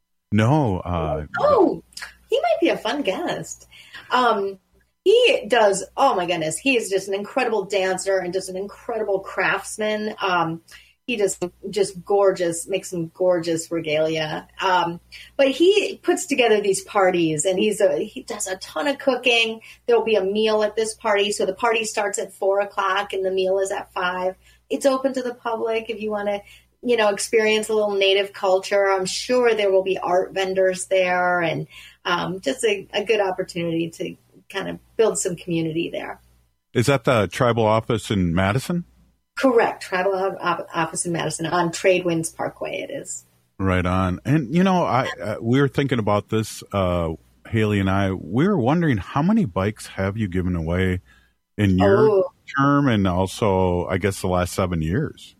No. Uh, oh, he might be a fun guest. Um, he does, oh my goodness, he is just an incredible dancer and just an incredible craftsman. Um, he just, just gorgeous, makes some gorgeous regalia. Um, but he puts together these parties, and he's a, he does a ton of cooking. There'll be a meal at this party. So the party starts at four o'clock and the meal is at five. It's open to the public if you want to, you know, experience a little native culture. I'm sure there will be art vendors there, and um, just a, a good opportunity to kind of build some community there. Is that the tribal office in Madison? Correct. Tribal office in Madison on Tradewinds Parkway it is. Right on. And, you know, I uh, we were thinking about this, uh, Haley and I. We were wondering, how many bikes have you given away in your oh. term, and also, I guess, the last seven years?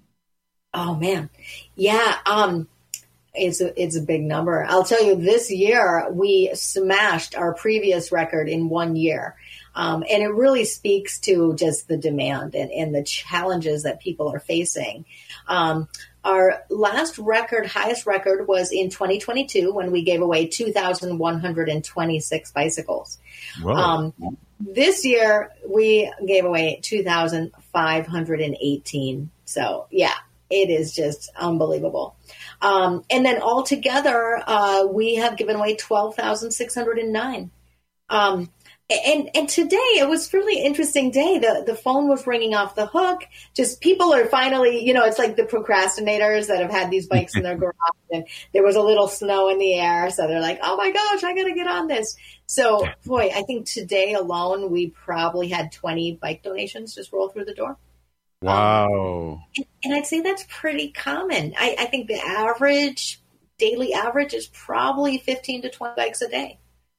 Oh man. Yeah. Um, it's a, it's a big number. I'll tell you, this year we smashed our previous record in one year. Um, and it really speaks to just the demand and, and the challenges that people are facing. Um, our last record, highest record, was in twenty twenty-two when we gave away two thousand one hundred twenty-six bicycles. Um, this year we gave away two thousand five hundred eighteen. So yeah. It is just unbelievable. Um, and then altogether, uh, we have given away twelve thousand six hundred nine. Um, and, and today, it was a really interesting day. The, the phone was ringing off the hook. Just people are finally, you know, it's like the procrastinators that have had these bikes in their garage, and there was a little snow in the air. So they're like, oh my gosh, I got to get on this. So, boy, I think today alone, we probably had twenty bike donations just roll through the door. Wow. Um, and, and I'd say that's pretty common. I, I think the average, daily average is probably fifteen to twenty bikes a day.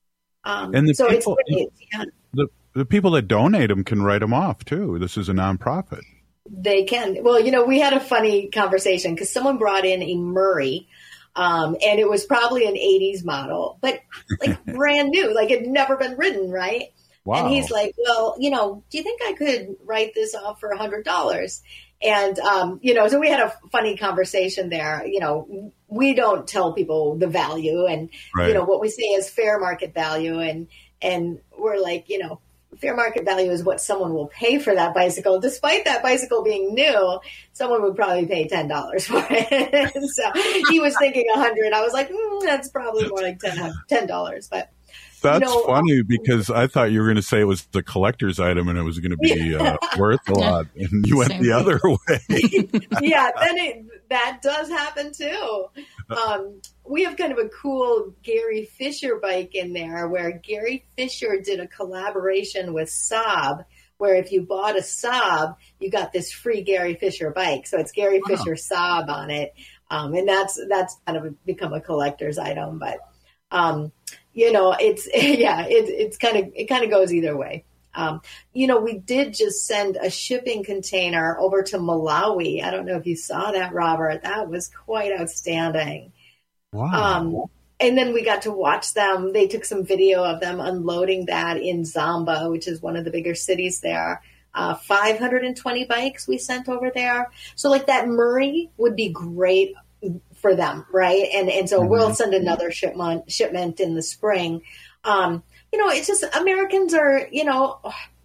Um, And the so people, it's pretty, yeah. the, the people that donate them can write them off, too. This is a nonprofit. They can. Well, you know, we had a funny conversation because someone brought in a Murray, um, and it was probably an eighties model, but like brand new, like it had never been ridden, right? Wow. And he's like, well, you know, do you think I could write this off for one hundred dollars? And, um, you know, so we had a funny conversation there. You know, we don't tell people the value, and, Right. you know, what we say is fair market value. And, and we're like, you know, fair market value is what someone will pay for that bicycle. Despite that bicycle being new, someone would probably pay ten dollars for it. So he was thinking one hundred dollars. I was like, mm, that's probably more like ten dollars. But That's you know, funny because I thought you were going to say it was the collector's item and it was going to be uh, worth a lot. And you went Same the other way. yeah, then it, that does happen too. Um, we have kind of a cool Gary Fisher bike in there where Gary Fisher did a collaboration with Saab, where if you bought a Saab, you got this free Gary Fisher bike. So it's Gary Wow. Fisher Saab on it. Um, and that's, that's kind of become a collector's item, but, um, you know, it's, yeah, it, it's kind of, it kind of goes either way. Um, you know, we did just send a shipping container over to Malawi. I don't know if you saw that, Robert. That was quite outstanding. Wow. Um, and then we got to watch them. They took some video of them unloading that in Zamba, which is one of the bigger cities there. Uh, five hundred twenty bikes we sent over there. So like that Murray would be great for them, right? And and so mm-hmm. we'll send another shipment shipment in the spring. Um, you know, it's just Americans are, you know,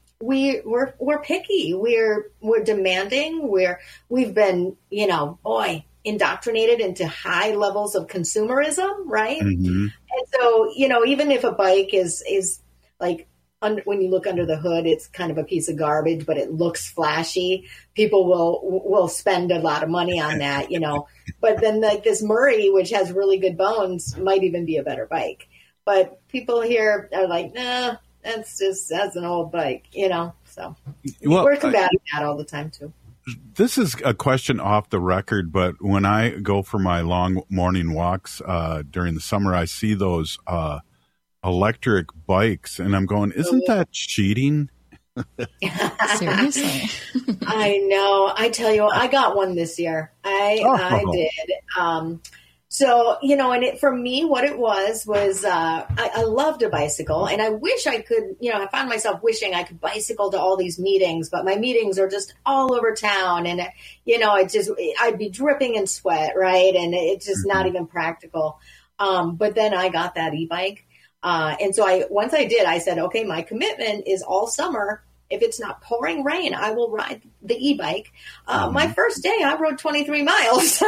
we we're we're picky. We're we're demanding. We're we've been, you know, boy, indoctrinated into high levels of consumerism, right? Mm-hmm. And so, you know, even if a bike is is like under, when you look under the hood, it's kind of a piece of garbage, but it looks flashy. People will will spend a lot of money on that, you know. But then like this Murray, which has really good bones, might even be a better bike. But people here are like, nah, that's just, that's an old bike, you know. So well, we're combating that all the time, too. This is a question off the record, but when I go for my long morning walks uh, during the summer, I see those uh, electric bikes, and I'm going, isn't that cheating? Seriously. I know. I tell you, I got one this year. I Oh. I did. Um, so, you know, and it, for me, what it was, was uh, I, I loved a bicycle, and I wish I could, you know, I found myself wishing I could bicycle to all these meetings, but my meetings are just all over town, and, you know, it just, I'd be dripping in sweat, right? And it's just not even practical. Um, but then I got that e-bike. Uh, and so I, once I did, I said, okay, my commitment is all summer. If it's not pouring rain, I will ride the e-bike. Uh, mm-hmm. My first day, I rode twenty-three miles.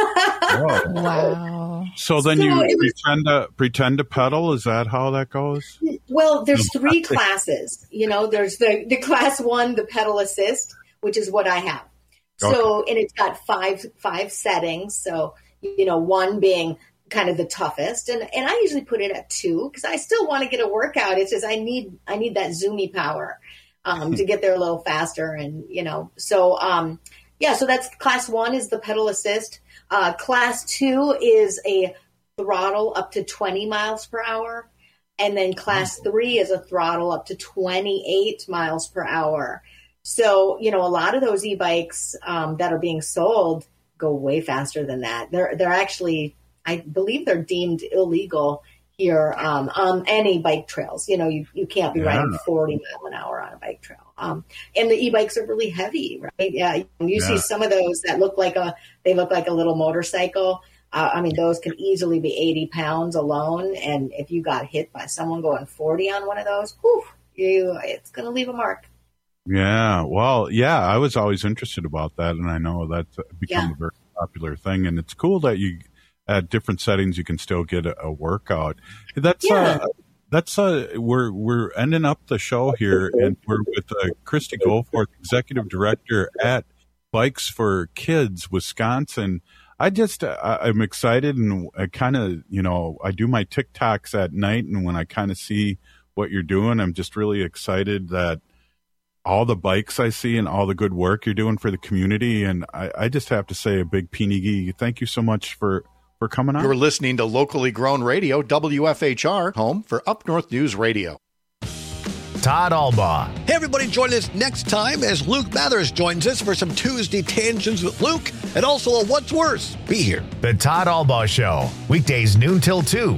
Wow. So then So you it was- pretend to pretend to pedal? Is that how that goes? Well, there's three classes. You know, there's the, the class one, the pedal assist, which is what I have. So, and it's got five five settings. So, you know, one being kind of the toughest, and and I usually put it at two because I still want to get a workout. It's just I need I need that zoomy power um, to get there a little faster, and you know, so um, yeah. So that's class one is the pedal assist. Uh, class two is a throttle up to twenty miles per hour. And then class three is a throttle up to twenty-eight miles per hour. So, you know, a lot of those e-bikes um, that are being sold go way faster than that. They're they're actually, I believe they're deemed illegal here um, on any bike trails. You know, you, you can't be Yeah. riding forty mile an hour on a bike trail. Um, and the e-bikes are really heavy, right? Yeah, you Yeah. see some of those that look like a, they look like a little motorcycle. Uh, I mean, those can easily be eighty pounds alone. And if you got hit by someone going forty on one of those, whew, you, it's going to leave a mark. Yeah. Well, yeah, I was always interested about that, and I know that's become Yeah. a very popular thing. And it's cool that you, at different settings, you can still get a, a workout. That's Yeah. uh, that's uh, we're we're ending up the show here, and we're with uh, Christy Goforth, executive director at Bikes for Kids Wisconsin. I just, uh, I'm excited, and I kind of, you know, I do my TikToks at night, and when I kind of see what you're doing, I'm just really excited that all the bikes I see and all the good work you're doing for the community. And I, I just have to say a big Peenigi, thank you so much for, for coming on. You're listening to Locally Grown Radio, W F H R, home for Up North News Radio. Todd Albaugh. Hey, everybody, join us next time as Luke Mathers joins us for some Tuesday Tangents with Luke and also a What's Worse. Be here. The Todd Albaugh Show, weekdays noon till two.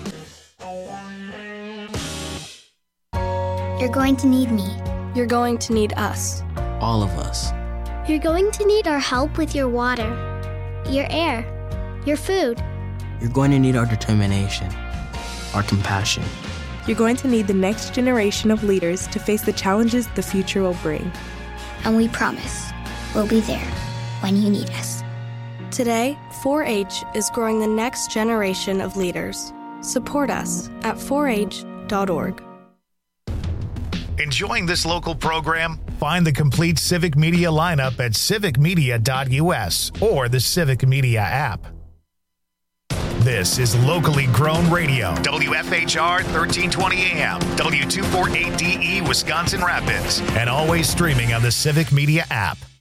You're going to need me. You're going to need us. All of us. You're going to need our help with your water, your air, your food. You're going to need our determination, our compassion. You're going to need the next generation of leaders to face the challenges the future will bring. And we promise we'll be there when you need us. Today, four H is growing the next generation of leaders. Support us at four H dot org. Enjoying this local program? Find the complete Civic Media lineup at civic media dot u s or the Civic Media app. This is Locally Grown Radio, W F H R thirteen twenty A M, W two forty-eight D E Wisconsin Rapids, and always streaming on the Civic Media app.